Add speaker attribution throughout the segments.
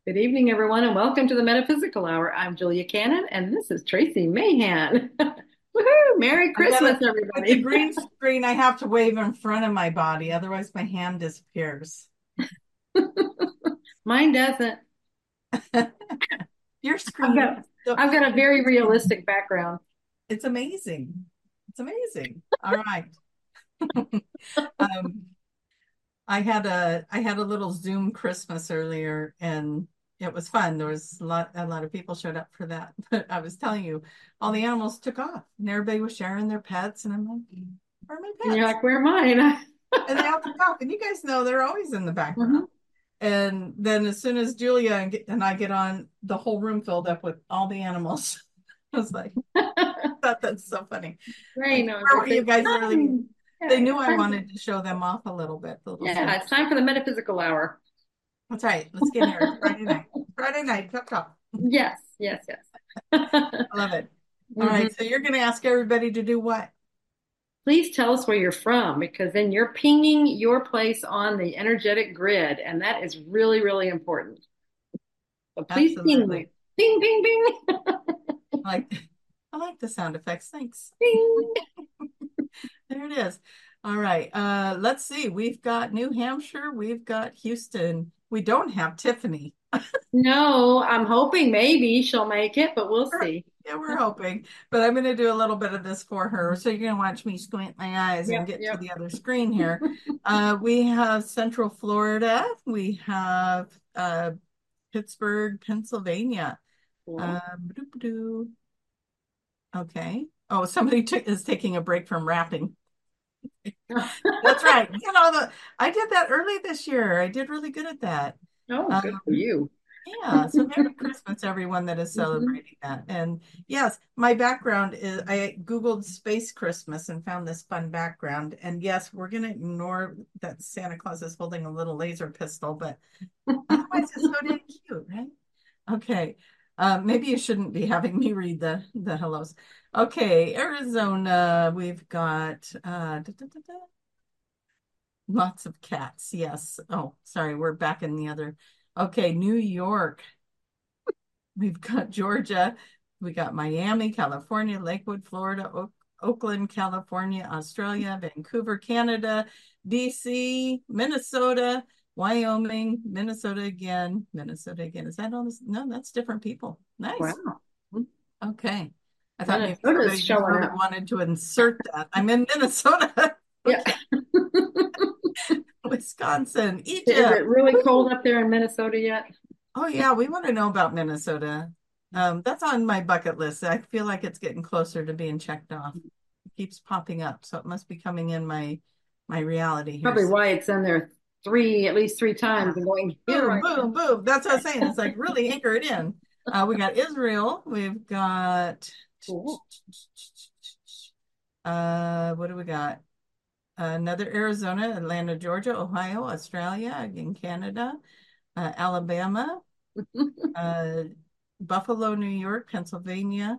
Speaker 1: Good evening, everyone, and welcome to the Metaphysical Hour. I'm Julia Cannon, and this is Tracy Mahan. Woohoo! Merry
Speaker 2: I
Speaker 1: Christmas,
Speaker 2: gotta, with the
Speaker 1: everybody.
Speaker 2: green screen, I have to wave in front of my body, otherwise my hand disappears.
Speaker 1: Mine doesn't.
Speaker 2: Your
Speaker 1: I've
Speaker 2: screen,
Speaker 1: got
Speaker 2: so
Speaker 1: I've got a very realistic background.
Speaker 2: it's amazing. It's amazing. All right. Um, I had a little Zoom Christmas earlier and it was fun. There was a lot of people showed up for that. But I was telling you, all the animals took off and everybody was sharing their pets, and I'm like, where are my
Speaker 1: And you're
Speaker 2: pets?
Speaker 1: like, where are mine?
Speaker 2: And they all took off. And you guys know they're always in the background.
Speaker 1: Mhm.
Speaker 2: And then as soon as Julia and I get on, the whole room filled up with all the animals. I was like, that's so funny.
Speaker 1: Right,
Speaker 2: Like,
Speaker 1: no,
Speaker 2: where were
Speaker 1: it's
Speaker 2: you guys earlier?
Speaker 1: time.
Speaker 2: They
Speaker 1: Yeah,
Speaker 2: knew
Speaker 1: it's
Speaker 2: I
Speaker 1: time.
Speaker 2: wanted to show them off a little bit, the little
Speaker 1: Yeah,
Speaker 2: sneak.
Speaker 1: it's time for the Metaphysical Hour.
Speaker 2: That's right. Let's get here. It's Friday night. Friday night, cup talk.
Speaker 1: Yes, yes, yes.
Speaker 2: I love it. All
Speaker 1: Mhm.
Speaker 2: right. So you're going to ask everybody to do what?
Speaker 1: Please tell us where you're from because then you're pinging your place on the energetic grid, and that is really, really important. So please ping me.
Speaker 2: Absolutely.
Speaker 1: Ping, ping, ping,
Speaker 2: I like I like the sound effects. Thanks.
Speaker 1: ping.
Speaker 2: There it is. All right. Let's see. We've got New Hampshire. We've got Houston. We don't have Tiffany.
Speaker 1: No, I'm hoping maybe she'll make it, but we'll see.
Speaker 2: Yeah, we're hoping. But I'm going to do a little bit of this for her. So you're going to watch me squint my eyes and
Speaker 1: Yep,
Speaker 2: get to
Speaker 1: yep.
Speaker 2: the other screen here. We have Central Florida. We have Pittsburgh, Pennsylvania.
Speaker 1: Cool.
Speaker 2: Ba-doo-ba-doo. Okay. Oh, somebody is taking a break from rapping. That's right. I did that early this year. I did really good at that.
Speaker 1: Oh, good for
Speaker 2: Um,
Speaker 1: you.
Speaker 2: yeah, so Merry Christmas, everyone that is
Speaker 1: Mhm.
Speaker 2: celebrating that. And yes, my background is I Googled Space Christmas and found this fun background. And yes, we're going to ignore that Santa Claus is holding a little laser pistol, but otherwise it's so damn cute, right? Okay. Maybe you shouldn't be having me read the hellos. Okay, Arizona, we've got lots of cats. Yes. Oh, sorry, we're back in the other. Okay, New York. We've got Georgia. We got Miami, California, Lakewood, Florida, Oakland, California, Australia, Vancouver, Canada, DC, Minnesota, Wyoming, Minnesota again. Is that all this? No, that's different people. Nice.
Speaker 1: Wow.
Speaker 2: Okay. I thought maybe
Speaker 1: Minnesota's
Speaker 2: somebody just
Speaker 1: showing
Speaker 2: really
Speaker 1: up.
Speaker 2: wanted to insert that. I'm in Minnesota.
Speaker 1: Yeah.
Speaker 2: Okay. Wisconsin,
Speaker 1: Is
Speaker 2: Egypt.
Speaker 1: it really
Speaker 2: Woo!
Speaker 1: cold up there in Minnesota yet?
Speaker 2: Oh yeah, we want to know about Minnesota. That's on my bucket list. I feel like it's getting closer to being checked off. It keeps popping up, so it must be coming in my reality here.
Speaker 1: Probably
Speaker 2: So,
Speaker 1: why it's in there at least three
Speaker 2: yeah.
Speaker 1: times and going, here
Speaker 2: Boom,
Speaker 1: I
Speaker 2: boom, boom. That's what I was saying. It's like really anchor it in. We got Israel. We've got
Speaker 1: am.
Speaker 2: what do we got? Another Arizona, Atlanta, Georgia, Ohio, Australia, again Canada, Alabama, uh, Buffalo, New York, Pennsylvania.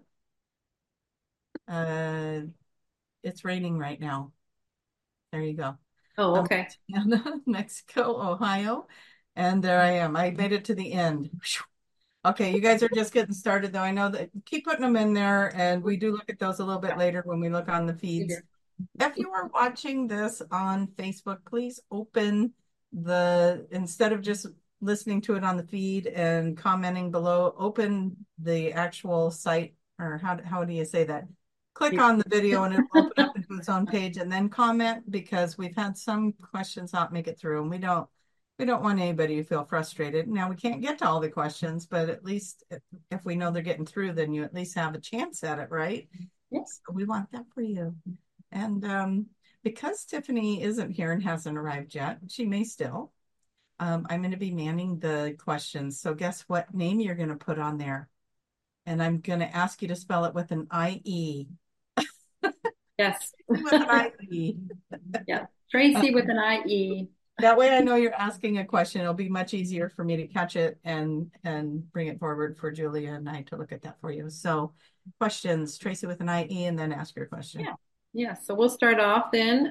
Speaker 2: Uh, it's raining right now. There you go.
Speaker 1: Oh, okay.
Speaker 2: Montana, Mexico, Ohio, and there I am. I made it to the end. Okay, you guys are just getting started, though. I know that keep putting them in there, and we do look at those a little bit later when we look on the feeds. If you are watching this on Facebook, please open instead of just listening to it on the feed and commenting below, open the actual site, or how do you say that? Click on the video and it'll open up into its own page and then comment, because we've had some questions not make it through, and we don't want anybody to feel frustrated. Now we can't get to all the questions, but at least if we know they're getting through, then you at least have a chance at it, right?
Speaker 1: Yeah.
Speaker 2: So we want that for you. And because Tiffany isn't here and hasn't arrived yet, she may still. I'm going to be manning the questions. So guess what name you're going to put on there? And I'm going to ask you to spell it with an I-E.
Speaker 1: Yes.
Speaker 2: With an I-E.
Speaker 1: Yeah. Tracy with an IE.
Speaker 2: That way I know you're asking a question. It'll be much easier for me to catch it and bring it forward for Julia and I to look at that for you. So questions, Tracy with an IE, and then ask your question.
Speaker 1: Yeah. Yeah. So we'll start off then.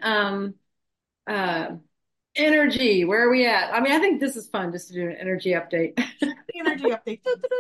Speaker 1: Uh, energy, where are we at? I mean, I think this is fun just to do an energy update.
Speaker 2: energy update.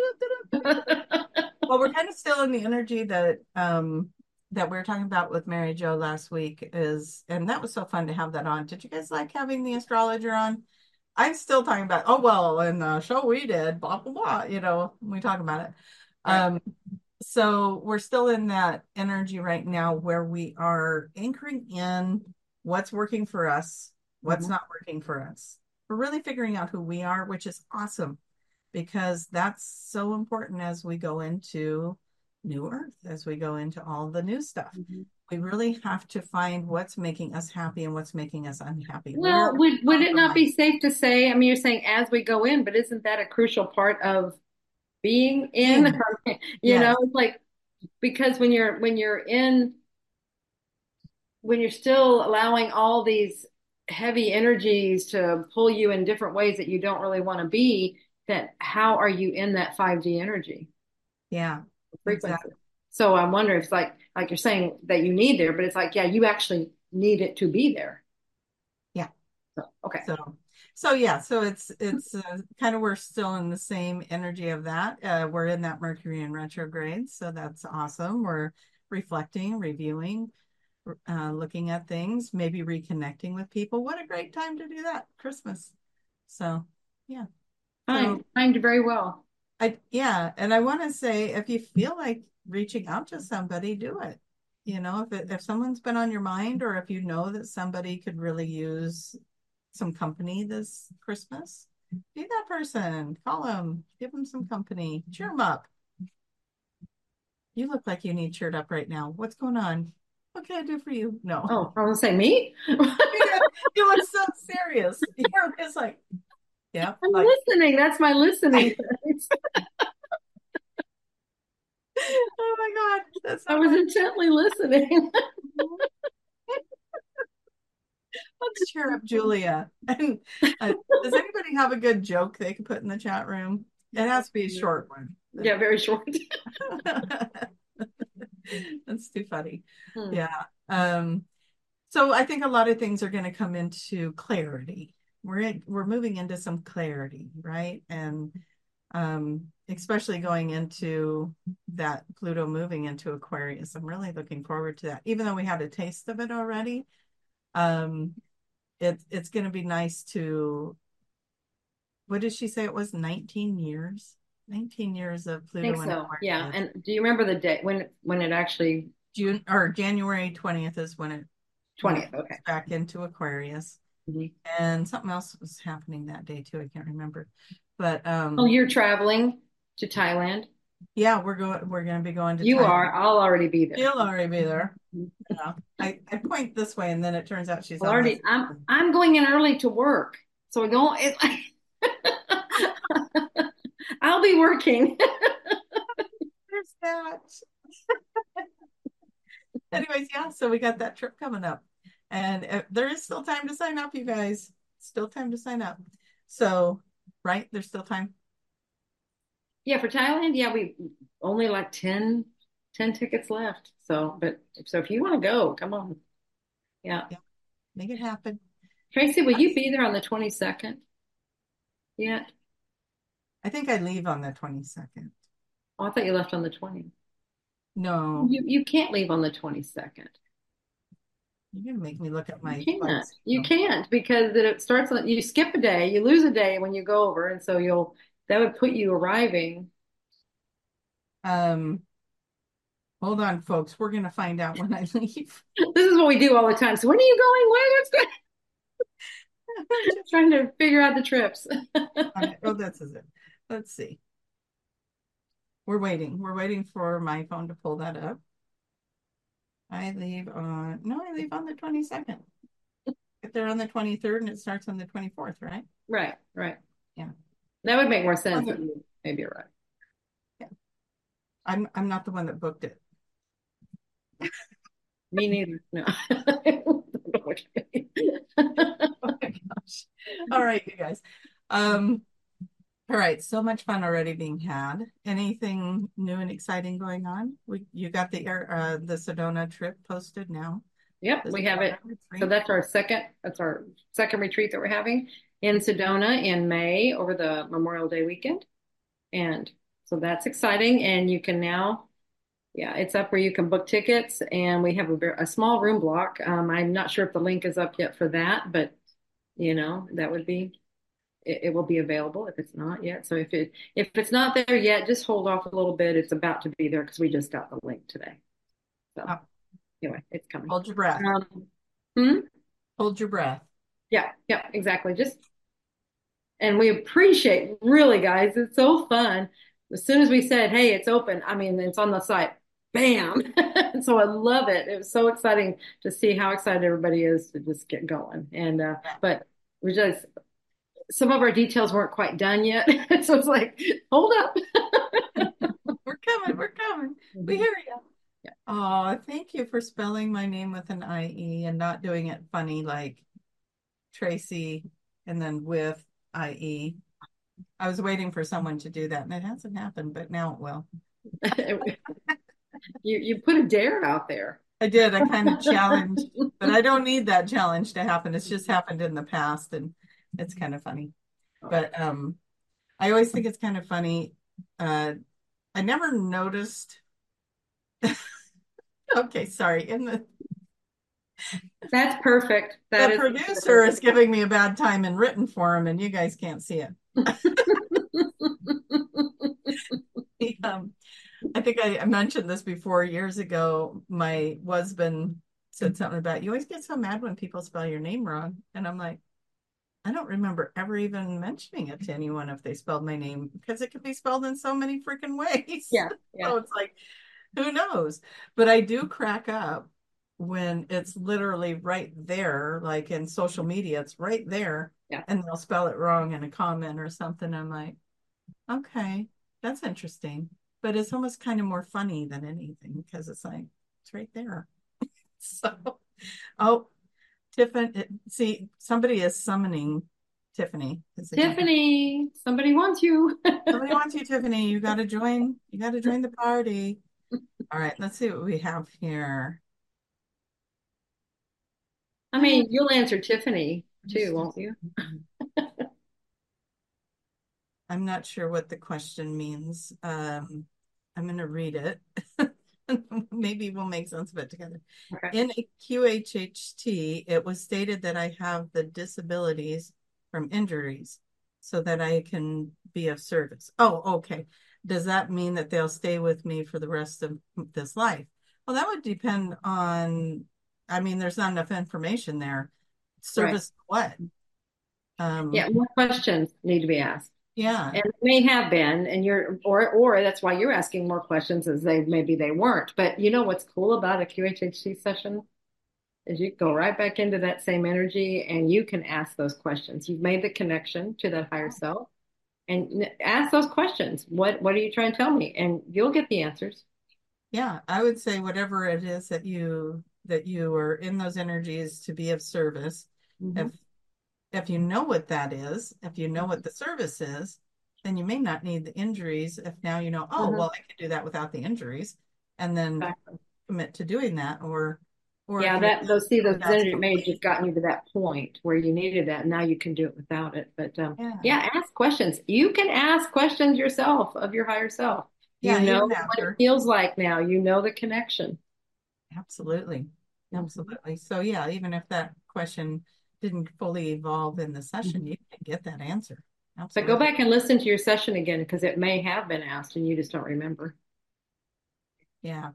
Speaker 2: Well, we're kind of still in the energy that we were talking about with Mary Jo last week is, and that was so fun to have that on. Did you guys like having the astrologer on? I'm still talking about, oh well, in the show we did, blah blah blah, we talk about it.
Speaker 1: Right.
Speaker 2: Um, so we're still in that energy right now where we are anchoring in what's working for us, what's
Speaker 1: Mhm.
Speaker 2: not working for us. We're really figuring out who we are, which is awesome because that's so important as we go into New Earth, as we go into all the new stuff.
Speaker 1: Mhm.
Speaker 2: We really have to find what's making us happy and what's making us unhappy. Where are
Speaker 1: Well,
Speaker 2: we
Speaker 1: would it not be
Speaker 2: compromising?
Speaker 1: safe to say, I mean, you're saying as we go in, but isn't that a crucial part of being in?
Speaker 2: Being, yes,
Speaker 1: It's like because when you're still allowing all these heavy energies to pull you in different ways that you don't really want to be, then how are you in that 5D energy
Speaker 2: yeah,
Speaker 1: frequency?
Speaker 2: exactly.
Speaker 1: So I'm wondering if it's like you're saying that you need there, but it's like, yeah, you actually need it to be there.
Speaker 2: Yeah.
Speaker 1: So, okay.
Speaker 2: So, so it's kind of we're still in the same energy of that. We're in that Mercury in retrograde, so that's awesome. We're reflecting, reviewing, looking at things, maybe reconnecting with people. What a great time to do that, Christmas. So, yeah. So
Speaker 1: Timed very well.
Speaker 2: yeah, and I want to say if you feel like reaching out to somebody, do it. If someone's been on your mind or if you know that somebody could really use some company this Christmas, be that person. Call them, give them some company, cheer them up. You look like you need cheered up right now. What's going on? What can I do for you? No.
Speaker 1: Oh, I was gonna say me?
Speaker 2: You look so serious. You're just like, yeah,
Speaker 1: I'm
Speaker 2: like,
Speaker 1: listening. That's my listening phase.
Speaker 2: oh my God, that's
Speaker 1: I
Speaker 2: so
Speaker 1: was
Speaker 2: funny.
Speaker 1: intently listening.
Speaker 2: Let's cheer up Julia. And does anybody have a good joke they could put in the chat room? It has to be a short one.
Speaker 1: Yeah, very short.
Speaker 2: That's too funny.
Speaker 1: Hmm.
Speaker 2: Yeah. So I think a lot of things are going to come into clarity. We're moving into some clarity, right? And especially going into that Pluto moving into Aquarius. I'm really looking forward to that. Even though we had a taste of it already, um, it's going to be nice to, what did she say? It was 19 years, 19 years of
Speaker 1: I think
Speaker 2: Pluto in
Speaker 1: so. Yeah.
Speaker 2: Aquarius.
Speaker 1: And do you remember the day when it actually
Speaker 2: June or January 20th is when it
Speaker 1: 20th? Okay.
Speaker 2: back into Aquarius.
Speaker 1: Mhm.
Speaker 2: And something else was happening that day too. I can't remember. But
Speaker 1: Oh, you're traveling to Thailand?
Speaker 2: yeah, we're going to be going to
Speaker 1: You
Speaker 2: Thailand.
Speaker 1: are. I'll already be there.
Speaker 2: She'll already be there.
Speaker 1: Mhm.
Speaker 2: I point this way and then it turns out she's
Speaker 1: Well,
Speaker 2: on this.
Speaker 1: already I'm going in early to work. So we're going it's like I'll be working.
Speaker 2: There's that. Anyways, yeah, so we got that trip coming up. And there is still time to sign up, you guys. Still time to sign up. So, right, there's still time.
Speaker 1: Yeah, for Thailand, yeah, we only like 10 tickets left. So if you want to go, come on. Yeah.
Speaker 2: Yeah, make it happen.
Speaker 1: Tracy, will you
Speaker 2: Yes.
Speaker 1: be there on the 22nd yet?
Speaker 2: I think I leave on the 22nd.
Speaker 1: Oh, I thought you left on the 20th.
Speaker 2: No,
Speaker 1: You can't leave on the 22nd.
Speaker 2: you're gonna make me look at
Speaker 1: You
Speaker 2: my
Speaker 1: can't.
Speaker 2: flights.
Speaker 1: You can't because it starts on you skip a day, you lose a day when you go over, and so you'll that would put you arriving.
Speaker 2: Um, hold on, folks. We're gonna find out when I leave.
Speaker 1: This is what we do all the time. So when are you going? What's going trying to figure out the trips.
Speaker 2: Oh, this is it. Let's see. We're waiting. We're waiting for my phone to pull that up. I leave on, no, I leave on the 22nd. If they're on the 23rd and it starts on the 24th, right?
Speaker 1: Right, right.
Speaker 2: Yeah.
Speaker 1: That would make more sense
Speaker 2: Okay.
Speaker 1: that you maybe arrive.
Speaker 2: Yeah. I'm not the one that booked it.
Speaker 1: Me neither. No. I don't know what you mean.
Speaker 2: Oh my gosh. All right, you guys. Um, all right, so much fun already being had. Anything new and exciting going on? You got the Sedona trip posted now.
Speaker 1: Yep,
Speaker 2: The
Speaker 1: we have
Speaker 2: Sedona
Speaker 1: it. So
Speaker 2: retreat.
Speaker 1: that's our second retreat that we're having in Sedona in May over the Memorial Day weekend. And so that's exciting. And you can now, yeah, it's up where you can book tickets, and we have a small room block. I'm not sure if the link is up yet for that, but that would be it will be available if it's not yet. So if it's not there yet, just hold off a little bit. It's about to be there because we just got the link today. So
Speaker 2: Oh,
Speaker 1: anyway, it's coming.
Speaker 2: hold your breath.
Speaker 1: Hmm?
Speaker 2: Hold your breath.
Speaker 1: Yeah, yeah, exactly. And we appreciate, really, guys. It's so fun. As soon as we said, "Hey, it's open," I mean, it's on the site. Bam! So I love it. It was so exciting to see how excited everybody is to just get going. And but we just some of our details weren't quite done yet, so it's like, hold up.
Speaker 2: We're coming. We're coming. We
Speaker 1: Mhm.
Speaker 2: hear you.
Speaker 1: Yeah.
Speaker 2: Oh, thank you for spelling my name with an IE and not doing it funny like Tracy and then with IE. I was waiting for someone to do that and it hasn't happened, but now it will.
Speaker 1: You put a dare out there.
Speaker 2: I did. I kind of challenged, but I don't need that challenge to happen. It's just happened in the past and it's kind of funny. But I always think it's kind of funny. I never noticed. Okay, sorry. In
Speaker 1: That's perfect.
Speaker 2: the
Speaker 1: That is
Speaker 2: producer is giving me a bad time in written form, and you guys can't see it. Um, I think I mentioned this before years ago. My husband said something about you always get so mad when people spell your name wrong, and I'm like, I don't remember ever even mentioning it to anyone if they spelled my name because it could be spelled in so many freaking ways.
Speaker 1: Yeah, yeah,
Speaker 2: So it's like, who knows? But I do crack up when it's literally right there, like in social media, it's right there,
Speaker 1: yeah.
Speaker 2: and they'll spell it wrong in a comment or something. I'm like, okay, that's interesting. But it's almost kind of more funny than anything because it's like, it's right there. So, oh, Tiffany, see, somebody is summoning Tiffany.
Speaker 1: Tiffany, somebody wants you.
Speaker 2: Somebody wants you, Tiffany. You got to join. You got to join the party. All right, let's see what we have here.
Speaker 1: I mean, you'll answer Tiffany too, won't you?
Speaker 2: I'm not sure what the question means. I'm going to read it. Maybe we'll make sense of it together.
Speaker 1: Okay.
Speaker 2: In a QHHT, it was stated that I have the disabilities from injuries so that I can be of service. Oh, okay. Does that mean that they'll stay with me for the rest of this life? Well, that would depend on, I mean, there's not enough information there.
Speaker 1: Right.
Speaker 2: Service what?
Speaker 1: Yeah, more questions need to be asked.
Speaker 2: Yeah.
Speaker 1: And may have been, and or that's why you're asking more questions as maybe they weren't. But you know what's cool about a QHHC session is you go right back into that same energy and you can ask those questions. You've made the connection to that higher self and ask those questions. What are you trying to tell me? And you'll get the answers.
Speaker 2: Yeah, I would say whatever it is that you are in those energies to be of service.
Speaker 1: Hmm.
Speaker 2: If if you know what that is, if you know what the service is, then you may not need the injuries. If now you know, oh,
Speaker 1: Hmm.
Speaker 2: well, I can do that without the injuries, and then commit to doing that, or if
Speaker 1: Yeah,
Speaker 2: you're
Speaker 1: those
Speaker 2: that's
Speaker 1: energy may have
Speaker 2: complete.
Speaker 1: just gotten you to that point where you needed that. And now you can do it without it. But
Speaker 2: Yeah,
Speaker 1: yeah, ask questions. You can ask questions yourself of your higher self. You
Speaker 2: yeah,
Speaker 1: know
Speaker 2: even
Speaker 1: what it
Speaker 2: after.
Speaker 1: feels like now. You know the connection.
Speaker 2: Absolutely.
Speaker 1: Mhm.
Speaker 2: Absolutely. So yeah, even if that question didn't fully evolve in the session,
Speaker 1: Mhm.
Speaker 2: you can get that answer.
Speaker 1: But go
Speaker 2: Absolutely.
Speaker 1: back and listen to your session again because it may have been asked and you just don't remember.
Speaker 2: Yeah.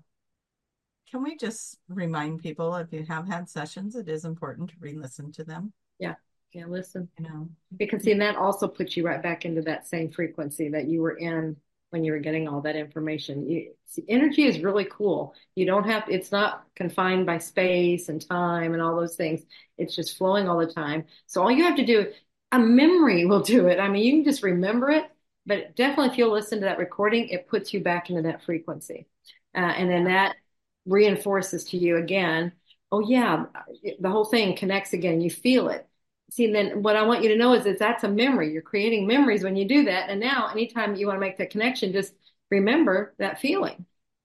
Speaker 2: Can we just remind people if you have had sessions, it is important to re-listen to them,
Speaker 1: Yeah, yeah, listen.
Speaker 2: you know.
Speaker 1: Because see, and that also puts you right back into that same frequency that you were in when you were getting all that information. See, energy is really cool. You don't have, it's not confined by space and time and all those things. It's just flowing all the time. So all you have to do, a memory will do it. I mean, you can just remember it, but definitely if you'll listen to that recording, it puts you back into that frequency. And then
Speaker 2: Yeah.
Speaker 1: that reinforces to you again, oh yeah, the whole thing connects again. You feel it. See, then what I want you to know is that's a memory. You're creating memories when you do that. And now, anytime you want to make that connection, just remember that feeling,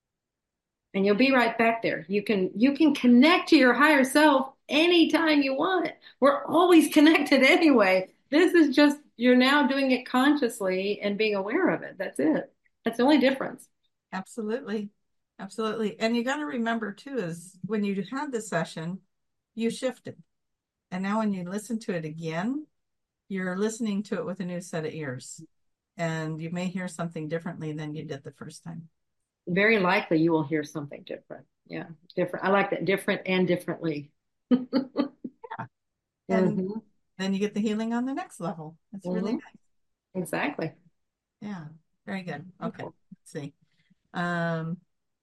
Speaker 1: and you'll be right back there. You can connect to your higher self anytime you want. We're always connected anyway. This is just you're now doing it consciously and being aware of it. That's it. That's the only difference.
Speaker 2: Absolutely. Absolutely. And you got to remember too, is when you had the session, you shifted. And now when you listen to it again, you're listening to it with a new set of ears. And you may hear something differently than you did the first time.
Speaker 1: Very likely you will hear something different. Yeah, different. I like that, different and differently.
Speaker 2: Yeah. And
Speaker 1: Hmm.
Speaker 2: then you get the healing on the next level. That's really
Speaker 1: Hmm.
Speaker 2: nice.
Speaker 1: Exactly.
Speaker 2: Yeah. Very good. Okay.
Speaker 1: Cool.
Speaker 2: Let's see. Um,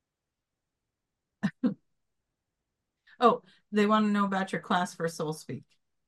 Speaker 2: oh, they want to know about your class for Soul Speak.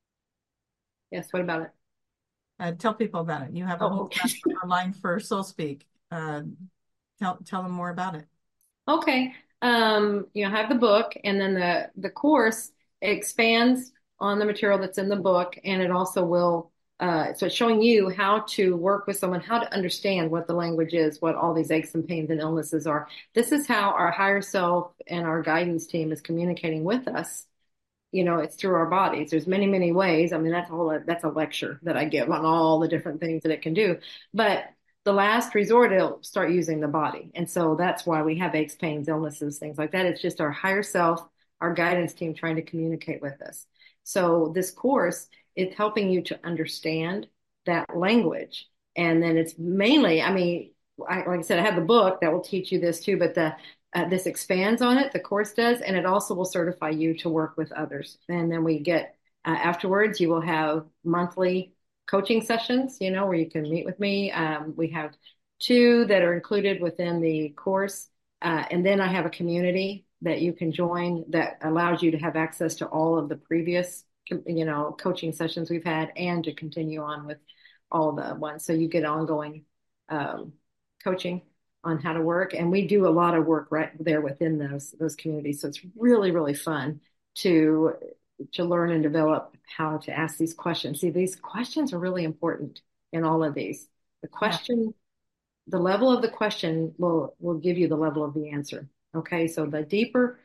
Speaker 1: Yes. What about it?
Speaker 2: Tell people about it. You have a
Speaker 1: Oh,
Speaker 2: whole
Speaker 1: okay.
Speaker 2: class online for Soul Speak. Tell them more about it.
Speaker 1: Okay. I have the book, and then the course expands on the material that's in the book, and it also will. So it's showing you how to work with someone, how to understand what the language is, what all these aches and pains and illnesses are. This is how our higher self and our guidance team is communicating with us. It's through our bodies. There's many, many ways. I mean, that's a lecture that I give on all the different things that it can do. But the last resort, it'll start using the body. And so that's why we have aches, pains, illnesses, things like that. It's just our higher self, our guidance team trying to communicate with us. So this course is helping you to understand that language. And then it's mainly, I mean, like I said, I have the book that will teach you this too, but this expands on it, the course does, and it also will certify you to work with others. And then we get afterwards, you will have monthly coaching sessions, where you can meet with me. We have two that are included within the course. And then I have a community that you can join that allows you to have access to all of the previous, coaching sessions we've had and to continue on with all the ones. So you get ongoing um, coaching on how to work. And we do a lot of work right there within those communities. So it's really, really fun to learn and develop how to ask these questions. See, these questions are really important in all of these. The
Speaker 2: Yeah.
Speaker 1: question, the level of the question will give you the level of the answer. Okay, so the deeper,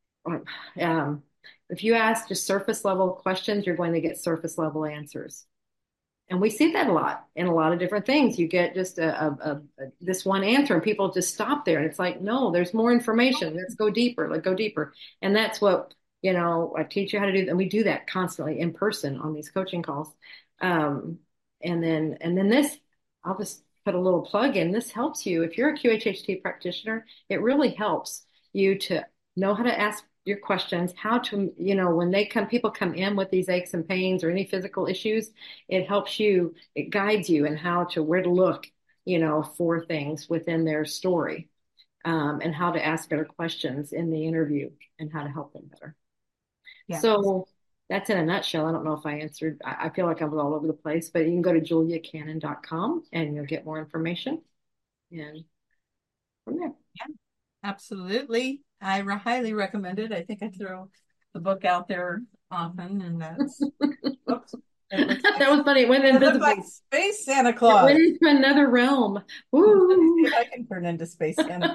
Speaker 1: um, if you ask just surface level questions, you're going to get surface level answers. And we see that a lot in a lot of different things. You get just this one answer, and people just stop there. And it's like, no, there's more information. Let's go deeper. Let's go deeper. And that's what I teach you how to do. And we do that constantly in person on these coaching calls. Um, and then this, I'll just put a little plug in. This helps you if you're a QHHT practitioner. It really helps you to know how to ask your questions, how to, when people come in with these aches and pains or any physical issues, it helps you, it guides you in where to look, for things within their story, and how to ask better questions in the interview and how to help them better.
Speaker 2: Yeah.
Speaker 1: So that's in a nutshell. I don't know if I answered, I feel like I was all over the place, but you can go to juliacannon.com and you'll get more information and from there.
Speaker 2: Yeah. Absolutely. I highly recommend it. I think I throw the book out there often, and that's, oops, it looks like,
Speaker 1: That was funny. It went
Speaker 2: it looked like
Speaker 1: invisible.
Speaker 2: Space Santa
Speaker 1: It went
Speaker 2: Claus.
Speaker 1: into another realm.
Speaker 2: Let me
Speaker 1: Woo!
Speaker 2: see if I can turn into Space Santa.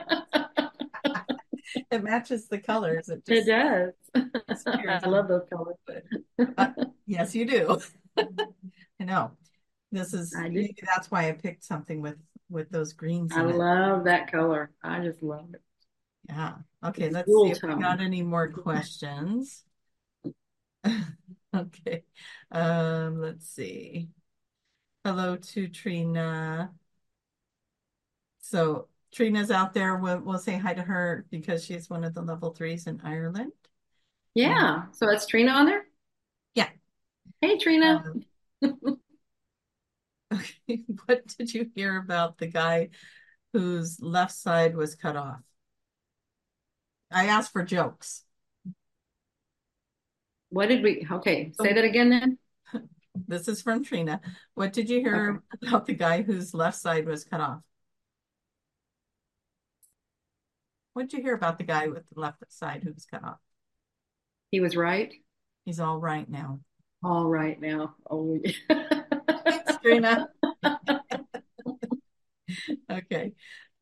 Speaker 2: It matches the colors. It
Speaker 1: It
Speaker 2: just
Speaker 1: does.
Speaker 2: disappears.
Speaker 1: I love those colors.
Speaker 2: Yes, you do. I know. This is
Speaker 1: I do.
Speaker 2: maybe that's why I picked something with those greens
Speaker 1: I
Speaker 2: in it.
Speaker 1: love that color. I just love it.
Speaker 2: Yeah. Okay,
Speaker 1: It's
Speaker 2: let's see
Speaker 1: dual
Speaker 2: if we got
Speaker 1: tone.
Speaker 2: any more questions. Okay. Let's see. Hello to Trina. So Trina's out there. We'll say hi to her because she's one of the level threes in Ireland. And
Speaker 1: Yeah. So it's Trina on there?
Speaker 2: yeah.
Speaker 1: Hey, Trina.
Speaker 2: Um, okay. What did you hear about the guy whose left side was cut off? I asked for jokes.
Speaker 1: Okay, say
Speaker 2: So
Speaker 1: that again then.
Speaker 2: this is from Trina. What did you
Speaker 1: Okay.
Speaker 2: hear about the guy whose left side was cut off? What did you hear about the guy with the left side who was cut off?
Speaker 1: He was right.
Speaker 2: He's all right now.
Speaker 1: All right now. Oh,
Speaker 2: Thanks, Trina. Okay.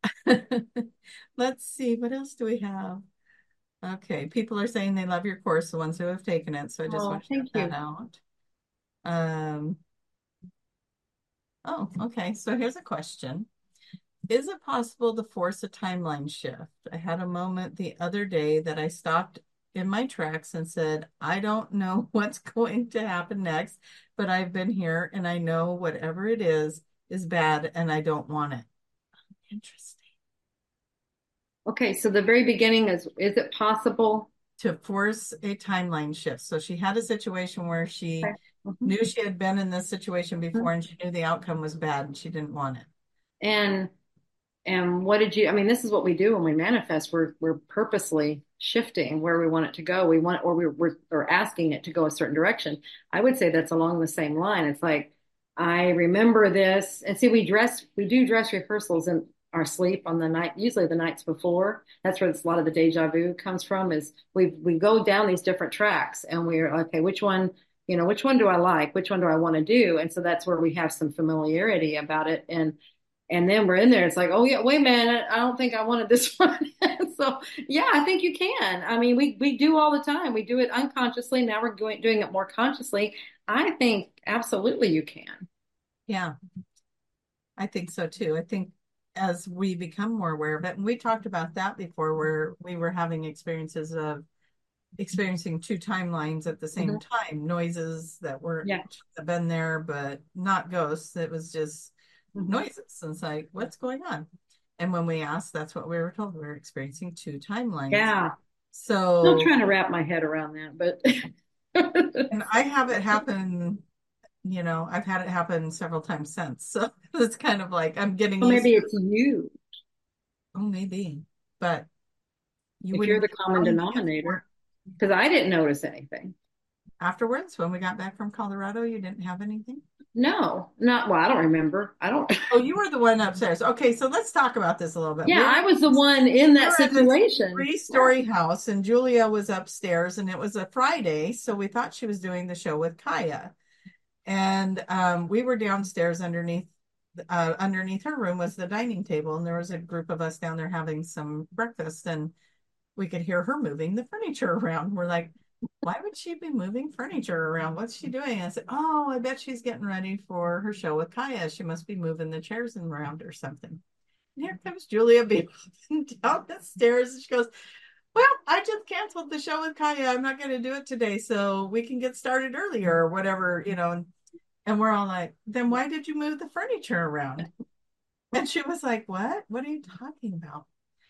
Speaker 2: Let's see. What else do we have? Okay. People are saying they love your course, the ones who have taken it. So I just
Speaker 1: oh,
Speaker 2: want to shout
Speaker 1: thank
Speaker 2: that
Speaker 1: you.
Speaker 2: out. Um, Oh, okay. So here's a question. Is it possible to force a timeline shift? I had a moment the other day that I stopped in my tracks and said, I don't know what's going to happen next, but I've been here and I know whatever it is bad and I don't want it. Interesting.
Speaker 1: Okay, so the very beginning is it possible?
Speaker 2: To force a timeline shift. So she had a situation where she
Speaker 1: Okay. Mhm.
Speaker 2: knew she had been in this situation
Speaker 1: Mhm.
Speaker 2: before and she knew the outcome was bad and she didn't want it.
Speaker 1: And and what did you, I mean, this is what we do when we manifest. We're purposely shifting where we want it to go. We want, or we're asking it to go a certain direction. I would say that's along the same line. It's like, I remember this. And see, we do dress rehearsals in our sleep on the night, usually the nights before. That's where a lot of the deja vu comes from, is we go down these different tracks and we're, okay, which one, which one do I like? Which one do I want to do? And so that's where we have some familiarity about it. And then we're in there. It's like, oh yeah, wait a minute. I don't think I wanted this one. So yeah, I think you can. I mean, we do all the time. We do it unconsciously. Now we're doing it more consciously. I think absolutely you can.
Speaker 2: Yeah, I think so too. I think as we become more aware of it, and we talked about that before, where we were having experiences of experiencing two timelines at the same
Speaker 1: Hmm.
Speaker 2: time, noises that were
Speaker 1: Yeah.
Speaker 2: have been there, but not ghosts. It was just
Speaker 1: Hmm.
Speaker 2: noises. And it's like, what's going on? And when we asked, that's what we were told. We were experiencing two timelines.
Speaker 1: Yeah. Still
Speaker 2: So,
Speaker 1: trying to wrap my head around that, but
Speaker 2: and I have it happen, I've had it happen several times since. So it's kind of like I'm getting
Speaker 1: well,
Speaker 2: used
Speaker 1: maybe
Speaker 2: to
Speaker 1: it's you
Speaker 2: Oh, maybe. But you
Speaker 1: if you're
Speaker 2: wouldn't
Speaker 1: the
Speaker 2: be
Speaker 1: common
Speaker 2: around me if you
Speaker 1: denominator,
Speaker 2: weren't
Speaker 1: because I didn't notice anything.
Speaker 2: afterwards. When we got back from Colorado, you didn't have anything?
Speaker 1: No, not well. I don't remember. I don't.
Speaker 2: Oh, you were the one upstairs. Okay, so let's talk about this a little bit.
Speaker 1: Yeah, I was the one in
Speaker 2: We
Speaker 1: that
Speaker 2: were in this
Speaker 1: situation. Yeah.
Speaker 2: three-story house, and Julia was upstairs, and it was a Friday, so we thought she was doing the show with Kaya. And we were downstairs underneath her room was the dining table, and there was a group of us down there having some breakfast, and we could hear her moving the furniture around. We're like, why would she be moving furniture around? What's she doing? I said, oh, I bet she's getting ready for her show with Kaya. She must be moving the chairs around or something. And here comes Julia B down the stairs. She goes, well, I just canceled the show with Kaya. I'm not going to do it today, so we can get started earlier or whatever. And we're all like, then why did you move the furniture around? And she was like, what? What are you talking about?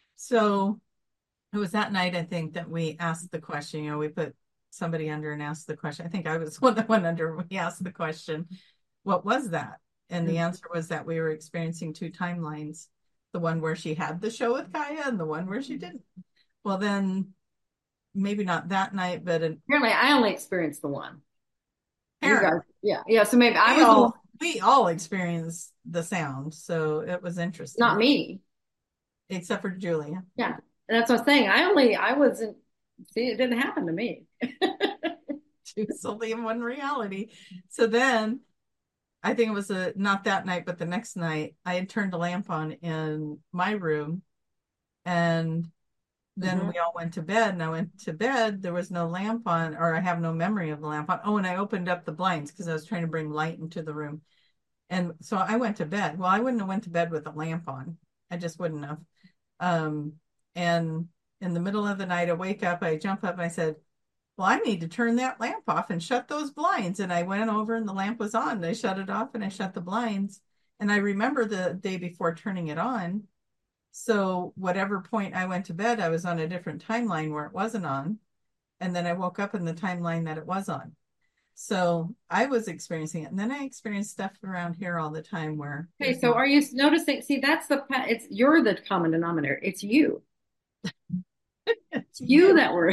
Speaker 2: So it was that night, I think, that we asked the question. We put somebody under and asked the question. I think I was one that went under. We asked the question, what was that? And the answer was that we were experiencing two timelines, the one where she had the show with Kaya and the one where she didn't. Well, then maybe not that night, but
Speaker 1: Apparently, I only experienced the one. You
Speaker 2: apparently
Speaker 1: guys, yeah, yeah. So maybe I
Speaker 2: we
Speaker 1: was the one,
Speaker 2: all we all experienced the sound. So it was
Speaker 1: not
Speaker 2: interesting,
Speaker 1: me.
Speaker 2: except for Julia.
Speaker 1: Yeah, and that's what I'm saying. I wasn't. See, it didn't happen to me.
Speaker 2: She was only in one reality. So then I think it was not that night, but the next night, I had turned a lamp on in my room, and then
Speaker 1: Hmm.
Speaker 2: we all went to bed. And I went to bed. There was no lamp on, or I have no memory of the lamp on. Oh, and I opened up the blinds because I was trying to bring light into the room. And so I went to bed. Well, I wouldn't have went to bed with a lamp on. I just wouldn't have. Um, and in the middle of the night, I wake up, I jump up, and I said, well, I need to turn that lamp off and shut those blinds. And I went over and the lamp was on. I shut it off and I shut the blinds. And I remember the day before turning it on. So whatever point I went to bed, I was on a different timeline where it wasn't on. And then I woke up in the timeline that it was on. So I was experiencing it. And then I experienced stuff around here all the time where
Speaker 1: Okay,
Speaker 2: there's
Speaker 1: so
Speaker 2: no
Speaker 1: are you noticing? See, it's you're the common denominator. It's you. It's you
Speaker 2: you.
Speaker 1: that were.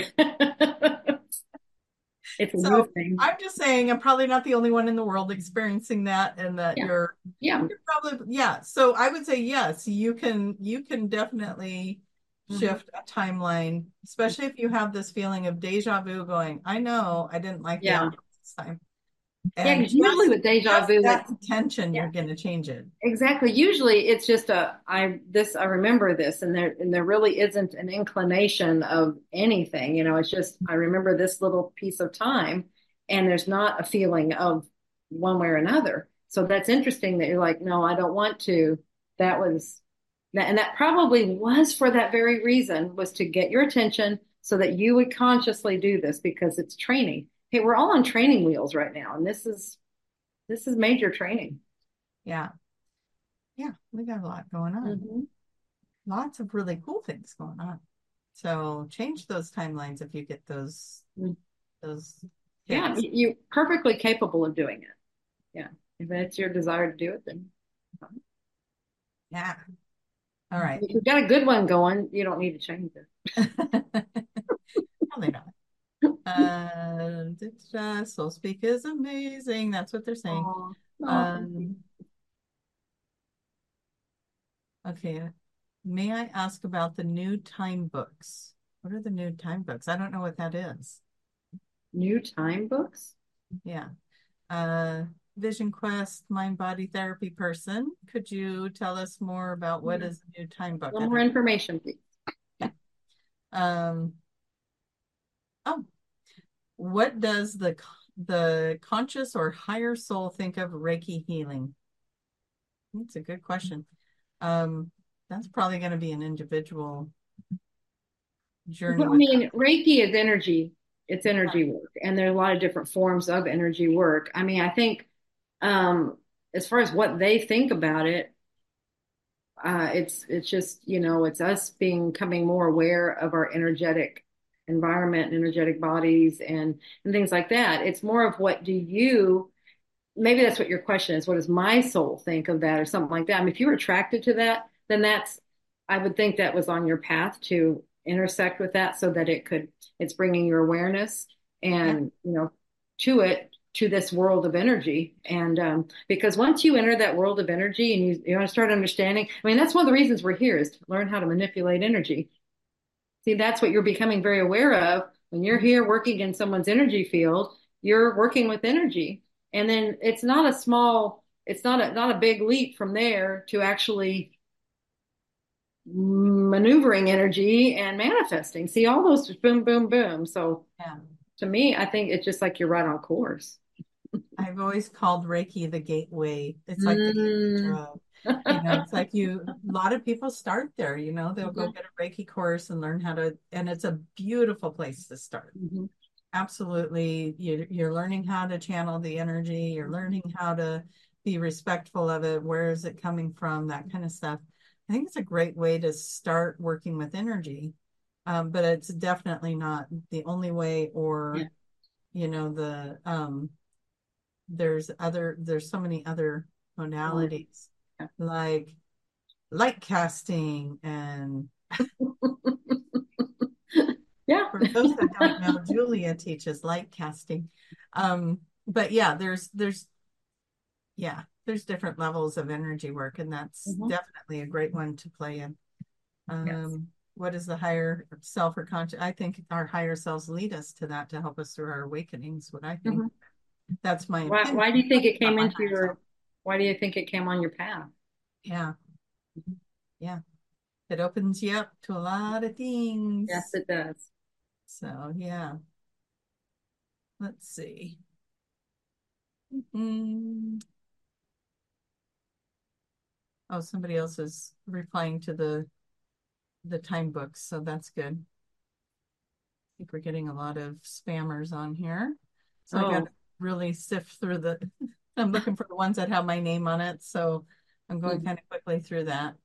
Speaker 1: It's a you
Speaker 2: So
Speaker 1: thing.
Speaker 2: I'm just saying I'm probably not the only one in the world experiencing that and that
Speaker 1: Yeah, yeah.
Speaker 2: you're probably yeah. So I would say yes, you can definitely
Speaker 1: Hmm.
Speaker 2: shift a timeline, especially if you have this feeling of deja vu going, I know I didn't like the
Speaker 1: Yeah,
Speaker 2: outcome this time.
Speaker 1: yeah.
Speaker 2: And
Speaker 1: Because usually with deja
Speaker 2: just
Speaker 1: vu,
Speaker 2: that
Speaker 1: it's
Speaker 2: intention,
Speaker 1: yeah.
Speaker 2: you're gonna change it.
Speaker 1: Exactly. Usually it's just I remember this, and there really isn't an inclination of anything. It's just I remember this little piece of time, and there's not a feeling of one way or another. So that's interesting that you're like, no, I don't want to. That was that, and that probably was for that very reason, was to get your attention so that you would consciously do this because it's training. Hey, we're all on training wheels right now, and this is major training.
Speaker 2: Yeah. Yeah. We got a lot going on.
Speaker 1: Hmm.
Speaker 2: Lots of really cool things going on. So change those timelines if you get those
Speaker 1: Yeah,
Speaker 2: hits.
Speaker 1: you're perfectly capable of doing it. Yeah, if that's your desire to do it, then
Speaker 2: Yeah. All right.
Speaker 1: if you've got a good one going, you don't need to change it.
Speaker 2: Probably not. Soul Speak is amazing. That's what they're saying.
Speaker 1: Oh, no, thank you.
Speaker 2: Um, okay. May I ask about the new time books? What are the new time books? I don't know what that is.
Speaker 1: New time books?
Speaker 2: Yeah. Uh, Vision Quest, Mind Body Therapy person. Could you tell us more about what
Speaker 1: Yeah.
Speaker 2: is the new time
Speaker 1: A
Speaker 2: book? I
Speaker 1: little more
Speaker 2: don't.
Speaker 1: information, please.
Speaker 2: Yeah. Um, oh, what does the conscious or higher soul think of Reiki healing? That's a good question. Um, that's probably going to be an individual journey
Speaker 1: Well, I
Speaker 2: with
Speaker 1: mean, Reiki is energy. It's energy work, and there are a lot of different forms of energy work. I mean, I think as far as what they think about it, it's just, it's us becoming more aware of our energetic environment and energetic bodies and things like that. It's more of what do you, maybe that's what your question is. What does my soul think of that or something like that? I mean, if you're attracted to that, then I would think that was on your path to intersect with that so that it's bringing your awareness
Speaker 2: yeah,
Speaker 1: and, to it, to this world of energy. And because once you enter that world of energy and you want to start understanding, I mean, that's one of the reasons we're here is to learn how to manipulate energy. See, that's what you're becoming very aware of when you're here working in someone's energy field. You're working with energy, and then it's not a big leap from there to actually maneuvering energy and manifesting. See, all those just boom, boom, boom. So
Speaker 2: yeah.
Speaker 1: to me, I think it's just like you're right on course.
Speaker 2: I've always called Reiki the gateway. It's like the gateway
Speaker 1: Mm.
Speaker 2: drug. It's like a lot of people start there, they'll go
Speaker 1: Mhm.
Speaker 2: get a Reiki course and learn how to, and it's a beautiful place to start.
Speaker 1: Mhm.
Speaker 2: Absolutely. You're learning how to channel the energy. You're learning how to be respectful of it. Where is it coming from? That kind of stuff. I think it's a great way to start working with energy. But it's definitely not the only way,
Speaker 1: Yeah.
Speaker 2: or, there's so many other
Speaker 1: Mhm.
Speaker 2: modalities like light casting. And
Speaker 1: Yeah.
Speaker 2: for those that don't know, Julia teaches light casting. But yeah, there's different levels of energy work, and that's
Speaker 1: Mhm.
Speaker 2: definitely a great one to play in.
Speaker 1: Yes.
Speaker 2: What is the higher self or conscious? I think our higher selves lead us to that to help us through our awakenings. What I think.
Speaker 1: Mhm.
Speaker 2: That's my
Speaker 1: Why,
Speaker 2: opinion
Speaker 1: why do you think it
Speaker 2: about
Speaker 1: came
Speaker 2: my
Speaker 1: into
Speaker 2: higher self.
Speaker 1: why do you think it came on your path?
Speaker 2: Yeah, yeah. It opens you up to a lot of
Speaker 1: Yes,
Speaker 2: things.
Speaker 1: it does.
Speaker 2: So yeah, let's see. Mm. Oh, somebody else is replying to the time books, so that's good. I think we're getting a lot of spammers on here. So I got to
Speaker 1: Oh.
Speaker 2: really sift through I'm looking for the ones that have my name on it. So I'm going
Speaker 1: Mhm.
Speaker 2: kind of quickly through that.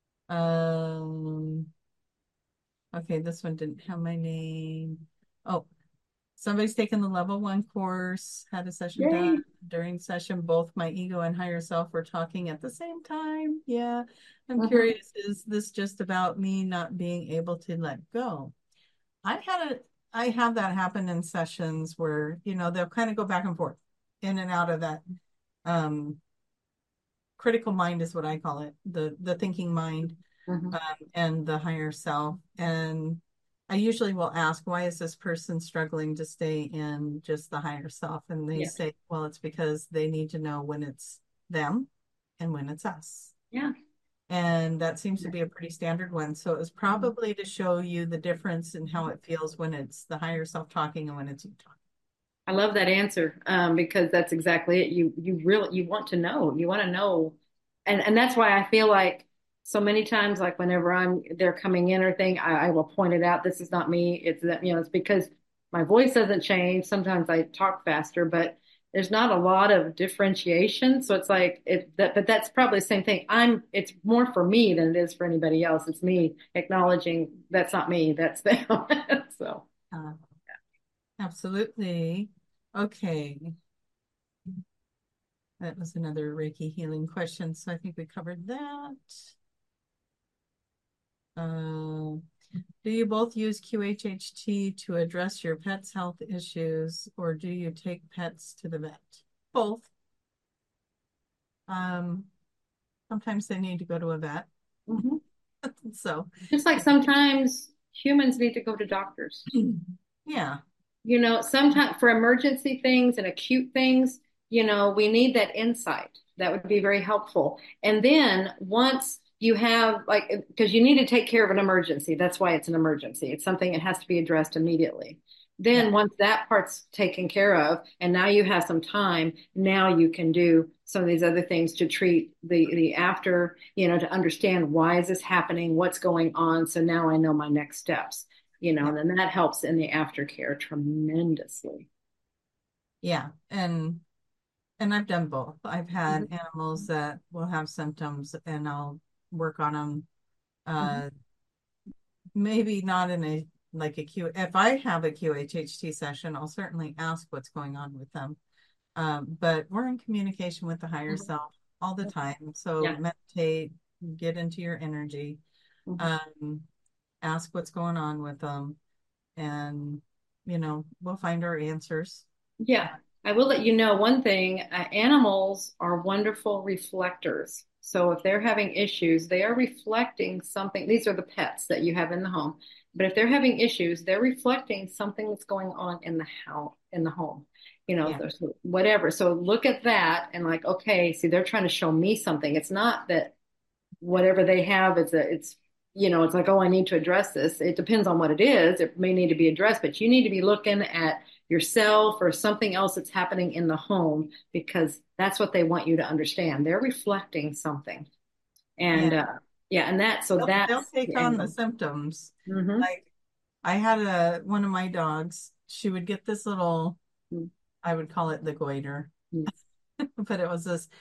Speaker 2: Um, okay, this one didn't have my name. Oh, somebody's taken the level one course, had a session done.
Speaker 1: Yay.
Speaker 2: During session, both my ego and higher self were talking at the same time. Yeah. I'm
Speaker 1: Mhm.
Speaker 2: curious, is this just about me not being able to let go? I had a I have that happen in sessions where, they'll kind of go back and forth in and out of that. Um, Critical mind is what I call it, the thinking mind,
Speaker 1: Mhm.
Speaker 2: and the higher self. And I usually will ask, why is this person struggling to stay in just the higher self? And they
Speaker 1: Yeah.
Speaker 2: say, well, it's because they need to know when it's them and when it's us.
Speaker 1: Yeah.
Speaker 2: And that seems to be a pretty standard one. So it was
Speaker 1: Mhm.
Speaker 2: probably to show you the difference in how it feels when it's the higher self talking and when it's you talking.
Speaker 1: I love that answer because that's exactly it. You really you want to know. You want to know, and that's why I feel like so many times, like whenever they're coming in or thing, I will point it out. This is not me. It's that it's because my voice doesn't change. Sometimes I talk faster, but there's not a lot of differentiation. So it's like but that's probably the same thing. It's more for me than it is for anybody else. It's me acknowledging that's not me. That's them. So.
Speaker 2: Uh, Absolutely. Okay. That was another Reiki healing question. So I think we covered that. Uh, do you both use QHHT to address your pet's health issues, or do you take pets to the vet? Both. Um, Sometimes they need to go to a vet.
Speaker 1: Mhm.
Speaker 2: So,
Speaker 1: Just like sometimes humans need to go to doctors.
Speaker 2: yeah,
Speaker 1: Sometimes for emergency things and acute things, we need that insight. That would be very helpful. And then once you have, like, because you need to take care of an emergency, that's why it's an emergency. It's something that has to be addressed immediately.
Speaker 2: yeah,
Speaker 1: Then once that part's taken care of, and now you have some time, now you can do some of these other things to treat the after, to understand why is this happening, what's going on. So now I know my next steps,
Speaker 2: yeah,
Speaker 1: and then that helps in the aftercare tremendously.
Speaker 2: yeah. And I've done both. I've
Speaker 1: Mhm,
Speaker 2: had animals that will have symptoms and I'll work on them.
Speaker 1: mhm.
Speaker 2: Uh, Maybe not in a like a Q. If I have a QHHT session, I'll certainly ask what's going on with them. But we're in communication with the higher
Speaker 1: Mhm.
Speaker 2: self all the time. So
Speaker 1: Yeah.
Speaker 2: meditate, get into your energy,
Speaker 1: Mhm.
Speaker 2: um, ask what's going on with them, and we'll find our answers.
Speaker 1: Yeah. I will let you know one thing. Animals are wonderful reflectors. So if they're having issues, they are reflecting something. These are the pets that you have in the home. But if they're having issues, they're reflecting something that's going on in the house, in the home,
Speaker 2: Yeah,
Speaker 1: so whatever. So look at that and like, okay, see, they're trying to show me something. It's not that whatever they have it's like, oh, I need to address this. It depends on what it is. It may need to be addressed, but you need to be looking at yourself or something else that's happening in the home because that's what they want you to understand. They're reflecting something. And
Speaker 2: yeah.
Speaker 1: yeah, and
Speaker 2: They'll
Speaker 1: that's
Speaker 2: take
Speaker 1: the
Speaker 2: on the
Speaker 1: angle.
Speaker 2: symptoms.
Speaker 1: Hmm.
Speaker 2: Like I had a one of my dogs. She would get this little, I would call it the goiter, but it was this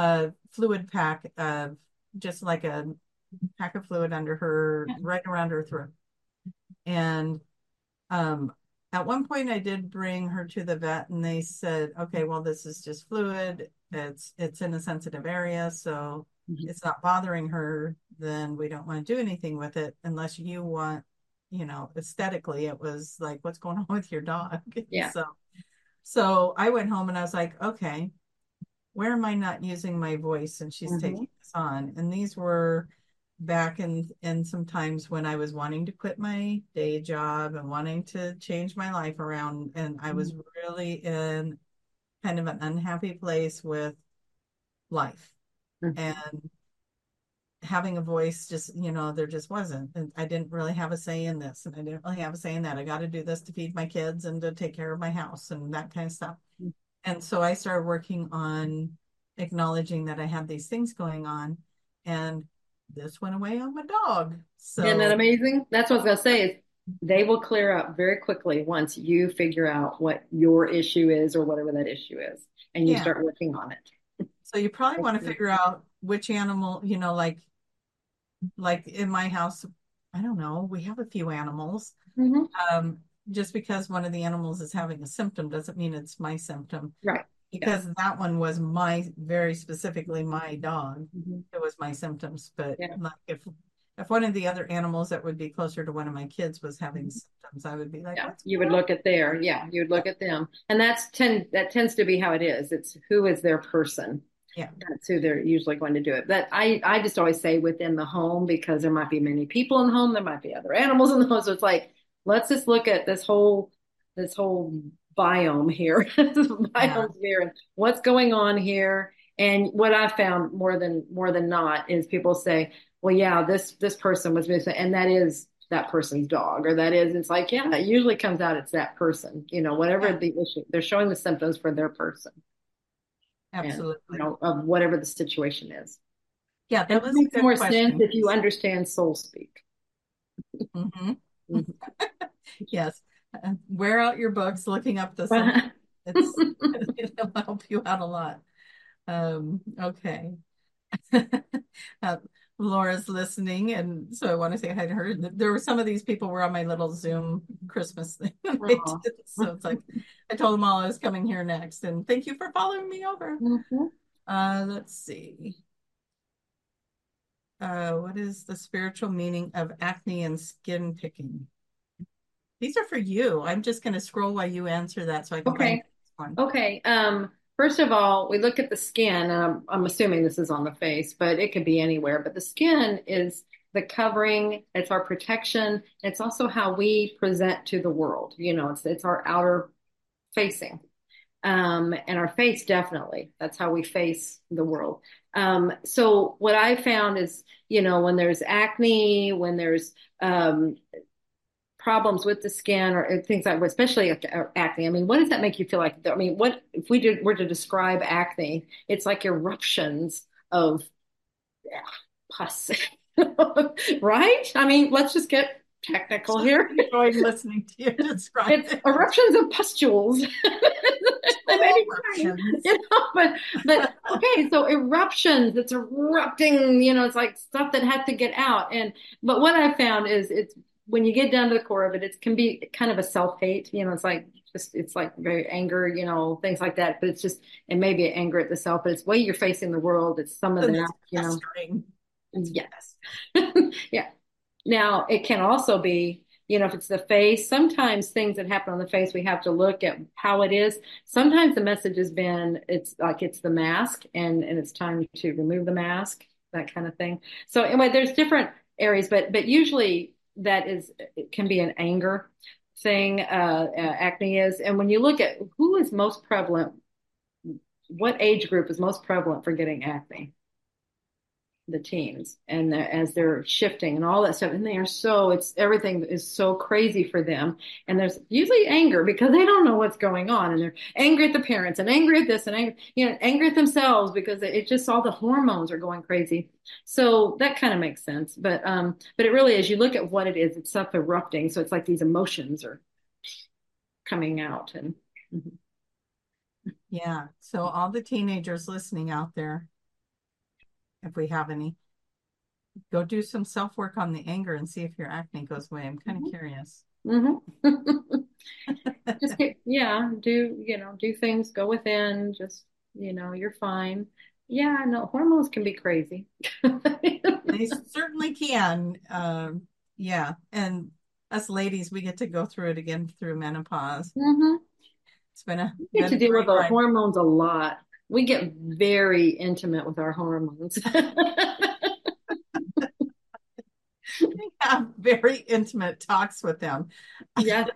Speaker 2: fluid pack of just like a pack of fluid under her, right around her throat. And um, at one point, I did bring her to the vet, and they said, "Okay, well, this is just fluid. It's in a sensitive area, so
Speaker 1: Hmm.
Speaker 2: it's not bothering her. Then we don't want to do anything with it unless you want." Aesthetically, it was like, "What's going on with your dog?"
Speaker 1: Yeah.
Speaker 2: So I went home and I was like, "Okay, where am I not using my voice?" And she's
Speaker 1: Hmm.
Speaker 2: taking this on. And these were back in some times when I was wanting to quit my day job and wanting to change my life around. And I was really in kind of an unhappy place with life. And
Speaker 1: Hmm.
Speaker 2: having a voice just, there just wasn't. And I didn't really have a say in this. And I didn't really have a say in that. I got to do this to feed my kids and to take care of my house and that kind of stuff. And so I started working on acknowledging that I had these things going on, and this went away on my dog.
Speaker 1: Isn't that
Speaker 2: So
Speaker 1: amazing? That's what I was gonna say is they will clear up very quickly once you figure out what your issue is or whatever that issue is, and you
Speaker 2: yeah,
Speaker 1: start working on it.
Speaker 2: so you probably want to figure out which animal, like in my house, I don't know, we have a few animals.
Speaker 1: Hmm.
Speaker 2: Um, just because one of the animals is having a symptom doesn't mean it's my symptom.
Speaker 1: Right. Yeah.
Speaker 2: Because that one was very specifically my dog.
Speaker 1: Hmm.
Speaker 2: It was my symptoms. But
Speaker 1: Yeah.
Speaker 2: like if one of the other animals that would be closer to one of my kids was having symptoms, I would be like,
Speaker 1: Yeah.
Speaker 2: what's
Speaker 1: You
Speaker 2: going
Speaker 1: would
Speaker 2: on?
Speaker 1: look at there. Yeah. You would
Speaker 2: Yeah.
Speaker 1: look at them. And that tends to be how it is. It's who is their person.
Speaker 2: Yeah.
Speaker 1: That's who they're usually going to do it. But I just always say within the home because there might be many people in the home. There might be other animals in the home. So it's like, let's just look at this whole biome here, this
Speaker 2: Yeah.
Speaker 1: biome here and what's going on here. And what I found more than not is people say, well, yeah, this person was missing. And that is that person's dog, or that is, it's like, yeah, it usually comes out it's that person, whatever
Speaker 2: Yeah,
Speaker 1: the issue, they're showing the symptoms for their person and,
Speaker 2: absolutely.
Speaker 1: of whatever the situation is.
Speaker 2: Yeah,
Speaker 1: And
Speaker 2: that
Speaker 1: it
Speaker 2: was a
Speaker 1: makes
Speaker 2: good
Speaker 1: more sense
Speaker 2: question.
Speaker 1: if you understand soul speak.
Speaker 2: Hmm.
Speaker 1: Mhm.
Speaker 2: Yes. Wear out your books looking up the symptoms. It's it'll help you out a lot. Okay. Uh, Laura's listening, and so I want to say hi to her. There were some of these people were on my little Zoom Christmas thing. They
Speaker 1: Aw.
Speaker 2: did. So it's like I told them all I was coming here next, and thank you for following me over.
Speaker 1: Mhm.
Speaker 2: Let's see. What is the spiritual meaning of acne and skin picking? These are for you. I'm just going to scroll while you answer that so I can find
Speaker 1: Okay.
Speaker 2: the next one.
Speaker 1: Okay. First of all, we look at the skin. I'm assuming this is on the face, but it could be anywhere. But the skin is the covering. It's our protection. It's also how we present to the world. It's our outer facing. And our face definitely. That's how we face the world. So what I found is, when there's acne, when there's problems with the skin or things like, especially acne. I mean, what does that make you feel like? I mean, what if were to describe acne? It's like eruptions of pus, right? I mean, let's just get technical
Speaker 2: Just
Speaker 1: here.
Speaker 2: enjoying listening to you describe
Speaker 1: It's
Speaker 2: it.
Speaker 1: eruptions of pustules. They may
Speaker 2: All
Speaker 1: be tiny,
Speaker 2: eruptions.
Speaker 1: but okay, so eruptions, it's erupting, it's like stuff that had to get out. But what I found is it's when you get down to the core of it, it can be kind of a self-hate, it's like it's like very anger, things like that. But it's just it may be anger at the self, but it's the way you're facing the world. It's some of
Speaker 2: And it's
Speaker 1: that.
Speaker 2: festering. It's
Speaker 1: Yes. Yeah. Now, it can also be, if it's the face, sometimes things that happen on the face, we have to look at how it is. Sometimes the message has been, it's like it's the mask and it's time to remove the mask, that kind of thing. So anyway, there's different areas, but usually it can be an anger thing, acne is. And when you look at who is most prevalent, what age group is most prevalent for getting acne? The teens and as they're shifting and all that stuff and it's everything is so crazy for them and there's usually anger because they don't know what's going on and they're angry at the parents and angry at this and angry at themselves because it just all the hormones are going crazy, so that kind of makes sense, but it really is, you look at what it is, it's self erupting, so it's like these emotions are coming out and mhm.
Speaker 2: Yeah. So all the teenagers listening out there, if we have any, go do some self-work on the anger and see if your acne goes away. I'm kind of curious.
Speaker 1: Mhm. Just yeah, do things, go within, just, you're fine. Yeah, no, hormones can be crazy.
Speaker 2: They certainly can. Yeah. And us ladies, we get to go through it again through menopause.
Speaker 1: Hmm.
Speaker 2: It's been a
Speaker 1: We get
Speaker 2: been
Speaker 1: to
Speaker 2: a
Speaker 1: deal with
Speaker 2: great
Speaker 1: the
Speaker 2: ride.
Speaker 1: hormones a lot. We get very intimate with our hormones.
Speaker 2: We have very intimate talks with them.
Speaker 1: Yeah.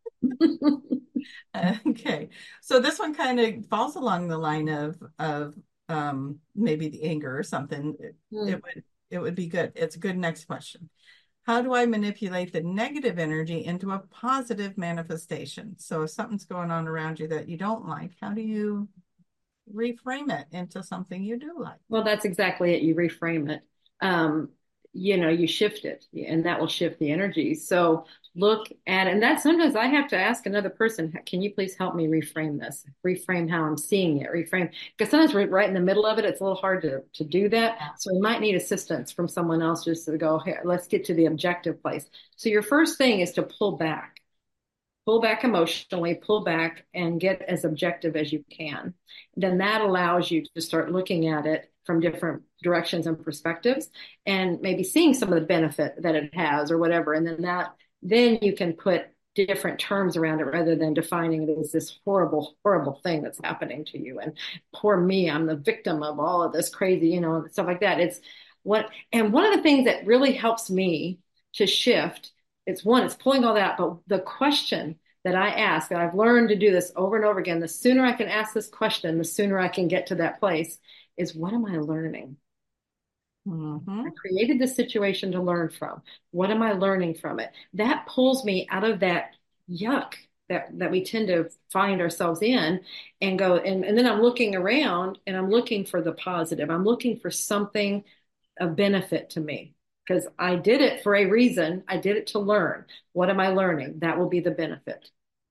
Speaker 2: Okay. So this one kind of falls along the line of maybe the anger or something.
Speaker 1: Hmm.
Speaker 2: It would be good. It's a good next question. How do I manipulate the negative energy into a positive manifestation? So if something's going on around you that you don't like, how do you reframe it into something you do like?
Speaker 1: Well, that's exactly it. You reframe it. Um, you shift it and that will shift the energy. So look at, and that sometimes I have to ask another person, can you please help me reframe this? Reframe how I'm seeing it, reframe, because sometimes we're right in the middle of it. It's a little hard to do that. So we might need assistance from someone else just to go, here, let's get to the objective place. So your first thing is to pull back emotionally, pull back and get as objective as you can. Then that allows you to start looking at it from different directions and perspectives and maybe seeing some of the benefit that it has or whatever. And then you can put different terms around it rather than defining it as this horrible, horrible thing that's happening to you. And poor me, I'm the victim of all of this crazy, stuff like that. And one of the things that really helps me to shift, it's pulling all that, but the question that I ask, and I've learned to do this over and over again, the sooner I can ask this question, the sooner I can get to that place, is what am I learning?
Speaker 2: Mm-hmm.
Speaker 1: I created this situation to learn from. What am I learning from it? That pulls me out of that yuck that we tend to find ourselves in and go, and then I'm looking around and I'm looking for the positive. I'm looking for something of benefit to me because I did it for a reason. I did it to learn. What am I learning? That will be the benefit.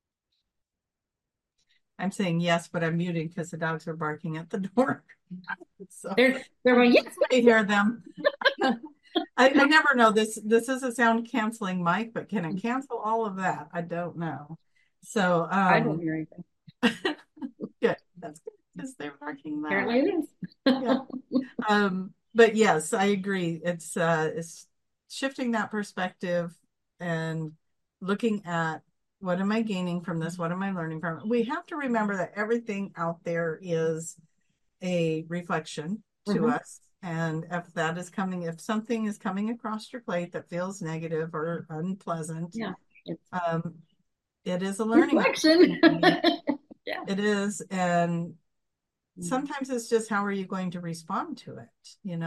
Speaker 2: I'm saying yes, but I'm muting because the dogs are barking at the door. So
Speaker 1: They're
Speaker 2: I
Speaker 1: going,
Speaker 2: just
Speaker 1: yes,
Speaker 2: may hear them. I never know. This is a sound canceling mic, but can it cancel all of that? I don't know. So
Speaker 1: I don't hear anything.
Speaker 2: good. That's good because they're barking loud.
Speaker 1: Apparently it
Speaker 2: Yeah.
Speaker 1: is.
Speaker 2: But yes, I agree. It's shifting that perspective and looking at what am I gaining from this? What am I learning from it? We have to remember that everything out there is a reflection to
Speaker 1: Mhm.
Speaker 2: us. And if something is coming across your plate that feels negative or unpleasant,
Speaker 1: Yeah. It's
Speaker 2: um, it is a learning
Speaker 1: reflection.
Speaker 2: opportunity.
Speaker 1: Yeah.
Speaker 2: It is. And sometimes it's just how are you going to respond to it,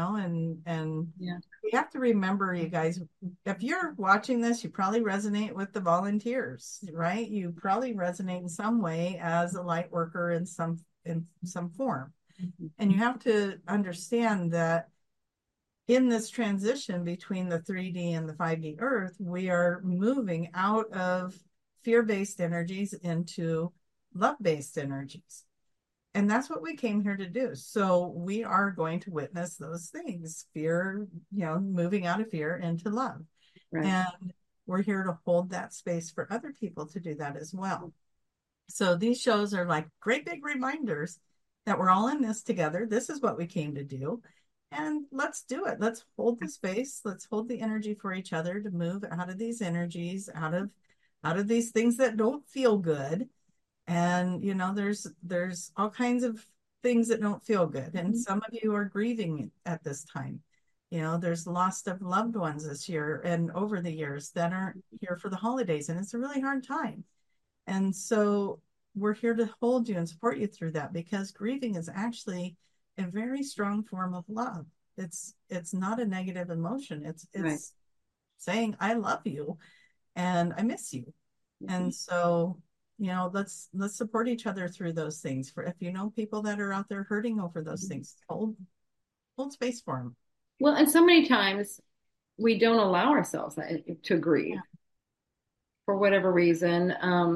Speaker 2: and
Speaker 1: Yeah.
Speaker 2: we have to remember, you guys, if you're watching this, you probably resonate with the volunteers, right? You probably resonate in some way as a light worker in some form. And you have to understand that in this transition between the 3D and the 5D earth, we are moving out of fear-based energies into love-based energies. And that's what we came here to do. So we are going to witness those things, fear, moving out of fear into love.
Speaker 1: Right.
Speaker 2: And we're here to hold that space for other people to do that as well. So these shows are like great big reminders that we're all in this together. This is what we came to do. And let's do it. Let's hold the space. Let's hold the energy for each other to move out of these energies, out of these things that don't feel good. And there's all kinds of things that don't feel good, and
Speaker 1: Mhm.
Speaker 2: some of you are grieving at this time. There's loss of loved ones this year and over the years that aren't here for the holidays, and it's a really hard time. And so we're here to hold you and support you through that, because grieving is actually a very strong form of love. It's not a negative emotion. it's
Speaker 1: Right.
Speaker 2: it's saying I love you and I miss you.
Speaker 1: Mhm.
Speaker 2: And so, let's support each other through those things. For if you know people that are out there hurting over those
Speaker 1: Mhm.
Speaker 2: things, hold space for them.
Speaker 1: Well, and so many times we don't allow ourselves to grieve for whatever reason.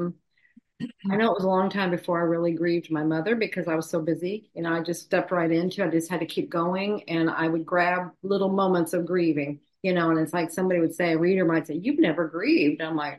Speaker 1: I know it was a long time before I really grieved my mother because I was so busy. I just stepped right into it. I just had to keep going, and I would grab little moments of grieving, and it's like somebody would say, a reader might say, "You've never grieved." I'm like,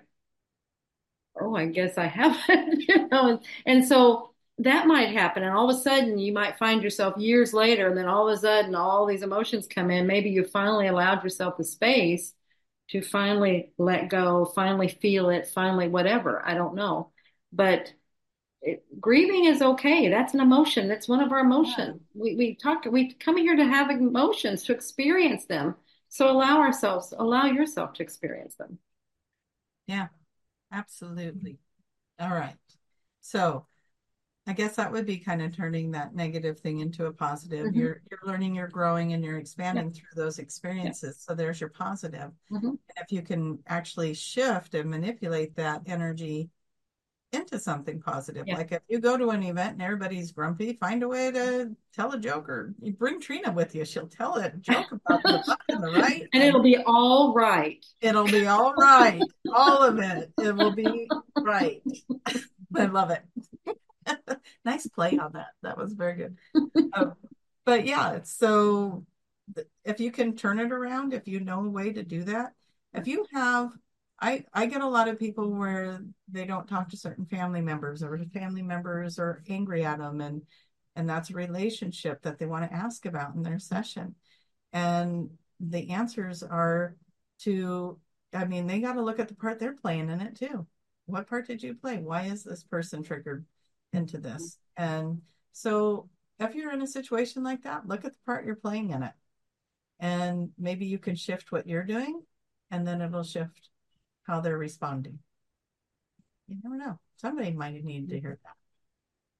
Speaker 1: "Oh, I guess I haven't," and so that might happen. And all of a sudden, you might find yourself years later, and then all of a sudden, all these emotions come in. Maybe you finally allowed yourself the space to finally let go, finally feel it, finally whatever. I don't know. But grieving is okay. That's an emotion. That's one of our
Speaker 2: Yeah,
Speaker 1: emotions. We come here to have emotions, to experience them. So allow yourself to experience them.
Speaker 2: yeah, absolutely. All right. So I guess that would be kind of turning that negative thing into a positive.
Speaker 1: Hmm.
Speaker 2: You're learning, you're growing, and you're
Speaker 1: Yeah.
Speaker 2: expanding through those
Speaker 1: Yeah.
Speaker 2: experiences. So there's your positive.
Speaker 1: Hmm.
Speaker 2: And if you can actually shift and manipulate that energy into something positive.
Speaker 1: Yeah.
Speaker 2: Like if you go to an event and everybody's grumpy, find a way to tell a joke, or you bring Trina with you. She'll tell a joke about the left and the right,
Speaker 1: And
Speaker 2: and
Speaker 1: it'll be all right.
Speaker 2: it'll be all right. All of it. It will be right. I love it. Nice play on that. That was very good. Um, but yeah, so if you can turn it around, if you know a way to do that, if you have, I get a lot of people where they don't talk to certain family members, or family members are angry at them, and that's a relationship that they want to ask about in their session. And the answers are to, I mean, they got to look at the part they're playing in it too. What part did you play? Why is this person triggered into this? And so if you're in a situation like that, look at the part you're playing in it. And maybe you can shift what you're doing, and then it'll shift how they're responding. You never know. Somebody might need to hear that.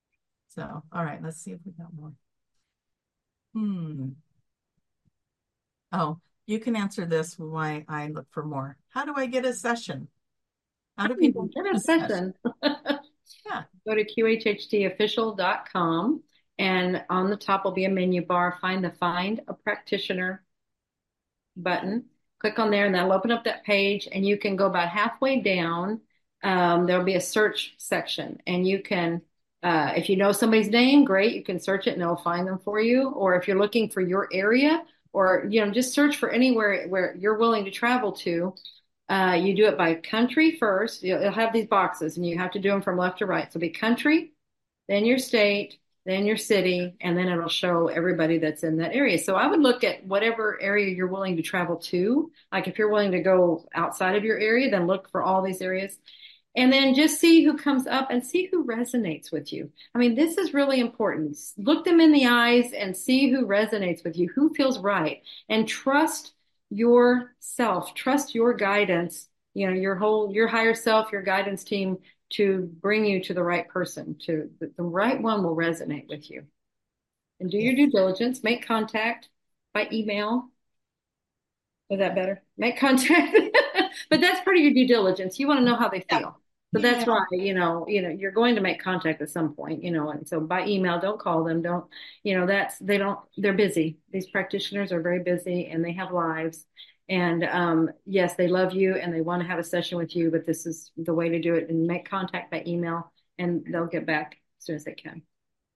Speaker 2: So, all right, let's see if we got more. Hmm. Oh, you can answer this why I look for more. How do I get a session? How do people
Speaker 1: Get
Speaker 2: get
Speaker 1: a
Speaker 2: a session?
Speaker 1: session.
Speaker 2: Yeah.
Speaker 1: Go to qhhdofficial.com and on the top will be a menu bar. Find a practitioner button. Click on there and that'll open up that page and you can go about halfway down. There'll be a search section and you can, if you know somebody's name, great, you can search it and it'll find them for you. Or if you're looking for your area or, just search for anywhere where you're willing to travel to. You do it by country first. You'll have these boxes and you have to do them from left to right. So be country, then your state, then your city, and then it'll show everybody that's in that area. So I would look at whatever area you're willing to travel to. Like if you're willing to go outside of your area, then look for all these areas. And then just see who comes up and see who resonates with you. I mean, this is really important. Look them in the eyes and see who resonates with you, who feels right, and trust yourself, trust your guidance, your higher self, your guidance team to bring you to the right person, to the right one will resonate with you. And do your
Speaker 2: Yes.
Speaker 1: due diligence, make contact by email. Is that better? Make contact. But that's part of your due diligence. You want to know how they
Speaker 2: Yeah.
Speaker 1: feel. So that's why,
Speaker 2: Email.
Speaker 1: you're going to make contact at some point, and so by email, don't call them. Don't, they're busy. These practitioners are very busy and they have lives. And yes, they love you and they want to have a session with you, but this is the way to do it and make contact by email and they'll get back as soon as they can.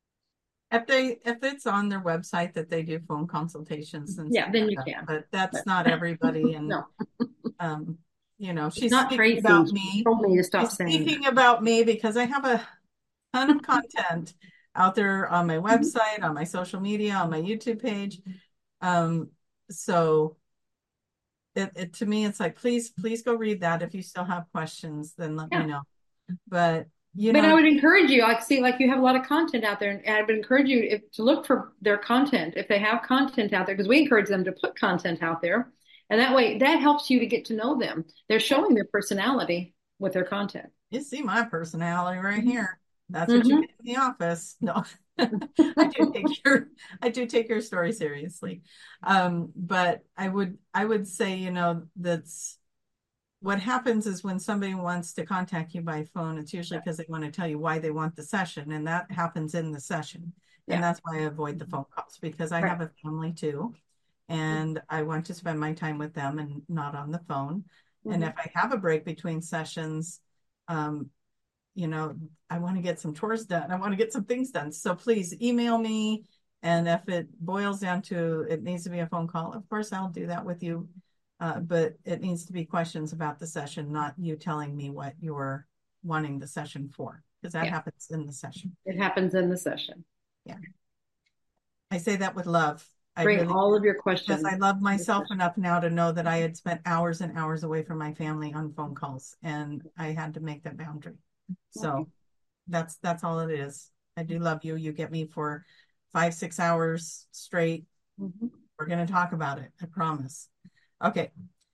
Speaker 2: If it's on their website that they do phone consultations and
Speaker 1: Yeah,
Speaker 2: stuff
Speaker 1: then
Speaker 2: like
Speaker 1: you
Speaker 2: that,
Speaker 1: can.
Speaker 2: but that's
Speaker 1: But
Speaker 2: not everybody. And
Speaker 1: no,
Speaker 2: um,
Speaker 1: it's
Speaker 2: she's
Speaker 1: not
Speaker 2: speaking
Speaker 1: Tracy.
Speaker 2: about
Speaker 1: She
Speaker 2: me.
Speaker 1: told me to stop
Speaker 2: She's
Speaker 1: saying
Speaker 2: speaking about me because I have a ton of content out there on my
Speaker 1: that.
Speaker 2: website, on my social media, on my YouTube page. Um, so to me, it's like, please go read that. If you still have questions, then let me
Speaker 1: Yeah.
Speaker 2: know. But
Speaker 1: But I would encourage you, like you have a lot of content out there, and I would encourage you to look for their content if they have content out there, because we encourage them to put content out there, and that way that helps you to get to know them. They're showing their personality with their content.
Speaker 2: you see my personality right here. That's what you
Speaker 1: Mm-hmm.
Speaker 2: get in the office. No, I do take your story seriously. But I would say, that's what happens is when somebody wants to contact you by phone, it's usually because they want to tell you why they want the session, and that happens in the session. And
Speaker 1: Yeah.
Speaker 2: that's why I avoid the phone calls because I
Speaker 1: Right.
Speaker 2: have a family too, and I want to spend my time with them and not on the phone. And
Speaker 1: Mm-hmm.
Speaker 2: if I have a break between sessions, um, you know, I want to get some chores done. I want to get some things done. So please email me. And if it boils down to it needs to be a phone call, of course, I'll do that with you. But it needs to be questions about the session, not you telling me what you're wanting the session for, because that
Speaker 1: Yeah.
Speaker 2: happens in the session.
Speaker 1: It happens in the session.
Speaker 2: Yeah. I say that with love. I
Speaker 1: Bring
Speaker 2: really
Speaker 1: all
Speaker 2: do,
Speaker 1: of your
Speaker 2: because
Speaker 1: questions
Speaker 2: I love
Speaker 1: in the
Speaker 2: myself
Speaker 1: session.
Speaker 2: enough now to know that I had spent hours and hours away from my family on phone calls, and I had to make that boundary.
Speaker 1: Okay.
Speaker 2: So that's all it is. I do love you. You get me for 5, 6 hours straight.
Speaker 1: Mm-hmm.
Speaker 2: We're going to talk about it. I promise. Okay.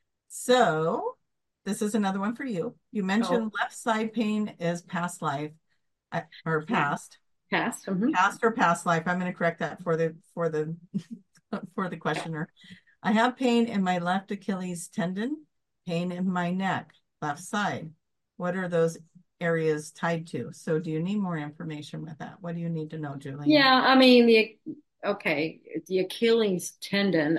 Speaker 2: So this is another one for you. You
Speaker 1: Oh,
Speaker 2: mentioned left side pain is past life or
Speaker 1: yeah.
Speaker 2: past,
Speaker 1: Past. Mm-hmm.
Speaker 2: past or past life. I'm going to correct that for the for the questioner. I have pain in my left Achilles tendon, pain in my neck, left side. What are those areas tied to? So do you need more information with that? What do you need to know, Julia?
Speaker 1: Yeah, I mean the Achilles tendon.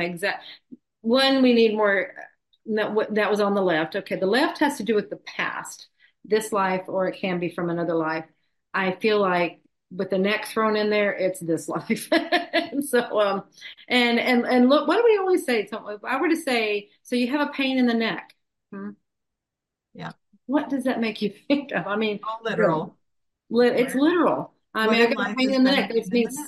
Speaker 1: One, we need more. That was on the left. Okay, the left has to do with the past, this life, or it can be from another life. I feel like with the neck thrown in there, it's this life. So, and look, what do we always say? So if I were to say, so you have a pain in the neck. Hmm?
Speaker 2: Yeah.
Speaker 1: What does that make you think of? I mean,
Speaker 2: All
Speaker 1: really,
Speaker 2: literal.
Speaker 1: it's
Speaker 2: Where
Speaker 1: literal. I
Speaker 2: what
Speaker 1: mean, I
Speaker 2: in
Speaker 1: got a
Speaker 2: life
Speaker 1: pain
Speaker 2: has
Speaker 1: in the
Speaker 2: been a
Speaker 1: neck.
Speaker 2: pain
Speaker 1: It
Speaker 2: in the
Speaker 1: means
Speaker 2: neck?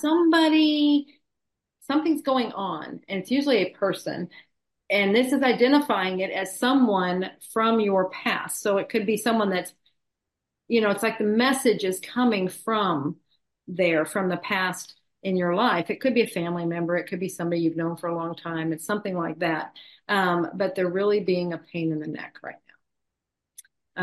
Speaker 1: something's going on, and it's usually a person. And this is identifying it as someone from your past. So it could be someone that's, it's like the message is coming from there, from the past in your life. It could be a family member. It could be somebody you've known for a long time. It's something like that. But they're really being a pain in the neck right now.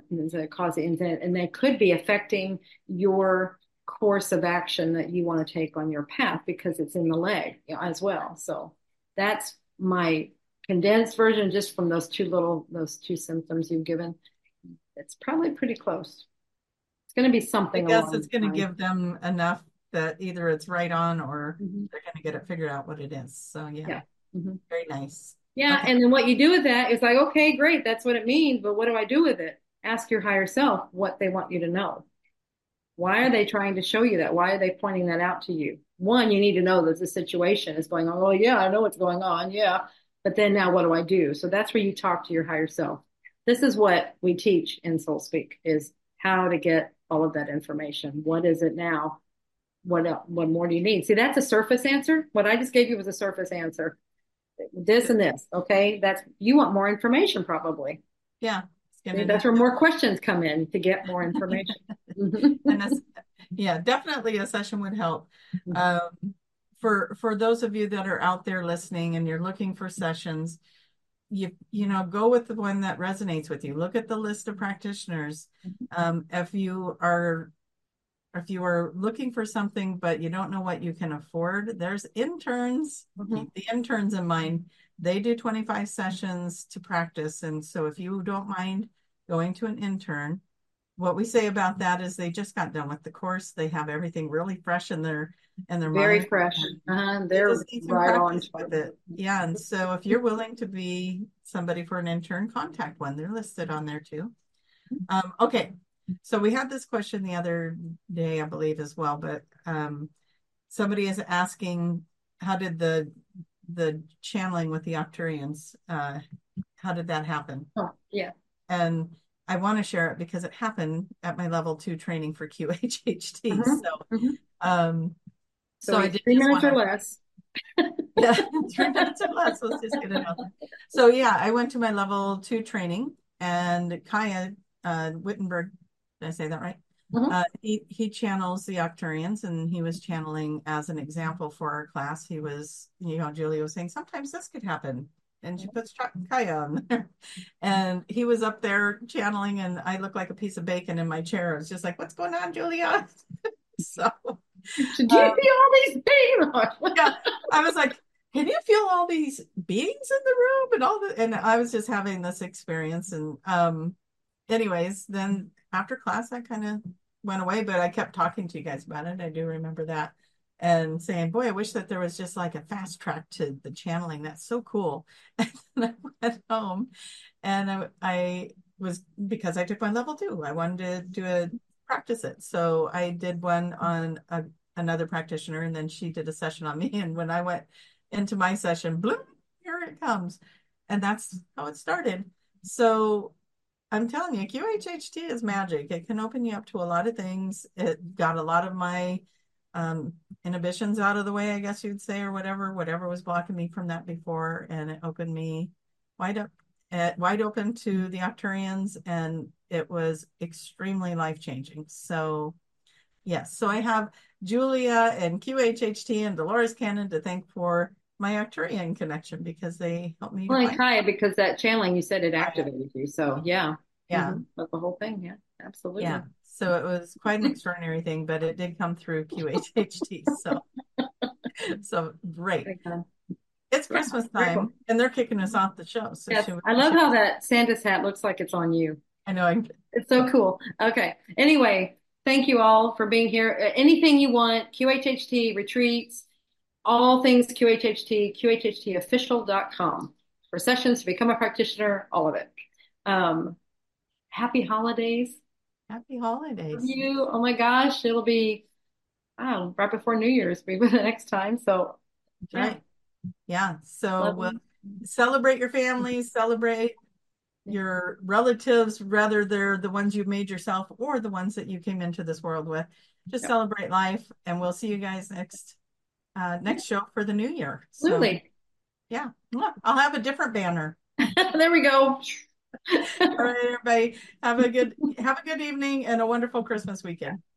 Speaker 1: And they could be affecting your course of action that you want to take on your path because it's in the leg, as well. So that's my condensed version, just from those two symptoms you've given, it's probably pretty close. It's going to be
Speaker 2: I
Speaker 1: something
Speaker 2: guess it's
Speaker 1: along
Speaker 2: going
Speaker 1: the
Speaker 2: to
Speaker 1: line.
Speaker 2: give them enough that either it's right on or
Speaker 1: Mhm.
Speaker 2: they're going to get it figured out what it is. So yeah,
Speaker 1: Yeah. Mhm.
Speaker 2: very nice.
Speaker 1: Yeah.
Speaker 2: Okay.
Speaker 1: And then what you do with that is like, okay, great. That's what it means. But what do I do with it? Ask your higher self what they want you to know. Why are they trying to show you that? Why are they pointing that out to you? One, you need to know that the situation is going on. Oh, yeah, I know what's going on. Yeah. But then now what do I do? So that's where you talk to your higher self. This is what we teach in Soul Speak is how to get all of that information. What is it now? What more do you need? See, that's a surface answer. What I just gave you was a surface answer. This and this. Okay. That's you want more information probably.
Speaker 2: Yeah, it's going
Speaker 1: See,
Speaker 2: to
Speaker 1: that's
Speaker 2: need
Speaker 1: where more questions come in to get more information.
Speaker 2: and that's, yeah, definitely a session would help. Um, for those of you that are out there listening and you're looking for sessions, you know, go with the one that resonates with you. Look at the list of practitioners. If you are looking for something but you don't know what you can afford, there's interns.
Speaker 1: Mhm.
Speaker 2: Keep the interns in mind. They do 25 sessions to practice. And so if you don't mind going to an intern, what we say about that is they just got done with the course. They have everything really fresh in their
Speaker 1: Very
Speaker 2: mind.
Speaker 1: fresh.
Speaker 2: They
Speaker 1: They're
Speaker 2: just need some
Speaker 1: right on
Speaker 2: practice with
Speaker 1: target.
Speaker 2: it. Yeah. And so if you're willing to be somebody for an intern, contact one. They're listed on there too. Okay. So we had this question the other day, I believe, as well, but somebody is asking, how did the channeling with the Octurians, how did that happen?
Speaker 1: Oh, yeah.
Speaker 2: And I want to share it because it happened at my level 2 training for QHHT.
Speaker 1: hmm
Speaker 2: So,
Speaker 1: hmm
Speaker 2: um,
Speaker 1: So
Speaker 2: so I
Speaker 1: wait,
Speaker 2: did
Speaker 1: three
Speaker 2: just
Speaker 1: minutes
Speaker 2: want
Speaker 1: or
Speaker 2: to,
Speaker 1: less.
Speaker 2: yeah, 3 minutes or less. Let's just get it out there. So yeah, I went to my level 2 training, and Kaya Wittenberg, did I say that right?
Speaker 1: hmm
Speaker 2: He channels the Octurians, and he was channeling as an example for our class. He was, Julia was saying sometimes this could happen, and she puts Kaya on there, and he was up there channeling, and I looked like a piece of bacon in my chair. I was just like, "What's going on, Julia?" So,
Speaker 1: Did you
Speaker 2: um,
Speaker 1: feel all these pain?
Speaker 2: yeah, I was like, can you feel all these beings in the room and all the, and I was just having this experience. And anyways, then after class that kind of went away, but I kept talking to you guys about it. I do remember that, and saying, boy, I wish that there was just like a fast track to the channeling. That's so cool. And I went home, and I was, because I took my level 2, I wanted to practice it. So I did one on another practitioner, and then she did a session on me. And when I went into my session, bloom, here it comes. And that's how it started. So I'm telling you, QHHT is magic. It can open you up to a lot of things. It got a lot of my inhibitions out of the way, I guess you'd say, or whatever was blocking me from that before. And it opened me wide up, wide open to the Octurians. And it was extremely life-changing. So yes, so I have Julia and QHHT and Dolores Cannon to thank for my Arcturian connection because they helped me to
Speaker 1: Well, and
Speaker 2: find
Speaker 1: Kaya, because that channeling you said it
Speaker 2: Kaya.
Speaker 1: activated you. So yeah.
Speaker 2: Yeah,
Speaker 1: That's the whole thing. Yeah,
Speaker 2: yeah.
Speaker 1: absolutely.
Speaker 2: So it was quite an extraordinary thing, but it did come through QHHT. So great.
Speaker 1: Okay.
Speaker 2: It's
Speaker 1: Yeah,
Speaker 2: Christmas
Speaker 1: very cool.
Speaker 2: time and they're kicking us off the show. So
Speaker 1: Yes,
Speaker 2: should
Speaker 1: I
Speaker 2: we
Speaker 1: love how that Santa's hat looks like it's on you.
Speaker 2: I know I
Speaker 1: It's so cool. Okay. Anyway, thank you all for being here. Anything you want, QHHT retreats, all things QHHT, QHHTofficial.com for sessions to become a practitioner, all of it. Um, happy holidays.
Speaker 2: happy
Speaker 1: Love
Speaker 2: holidays.
Speaker 1: you. Oh my gosh, it'll be, I don't know, right before New Year's, maybe the next time. So
Speaker 2: That's
Speaker 1: yeah,
Speaker 2: right. Yeah. So
Speaker 1: love
Speaker 2: we'll
Speaker 1: you.
Speaker 2: celebrate your families, celebrate your relatives, whether they're the ones you've made yourself or the ones that you came into this world with. Just
Speaker 1: Yep.
Speaker 2: celebrate life, and we'll see you guys next show for the new year. So
Speaker 1: Absolutely.
Speaker 2: yeah, I'll have a different banner.
Speaker 1: There we go.
Speaker 2: All right, everybody, have a good evening and a wonderful Christmas weekend.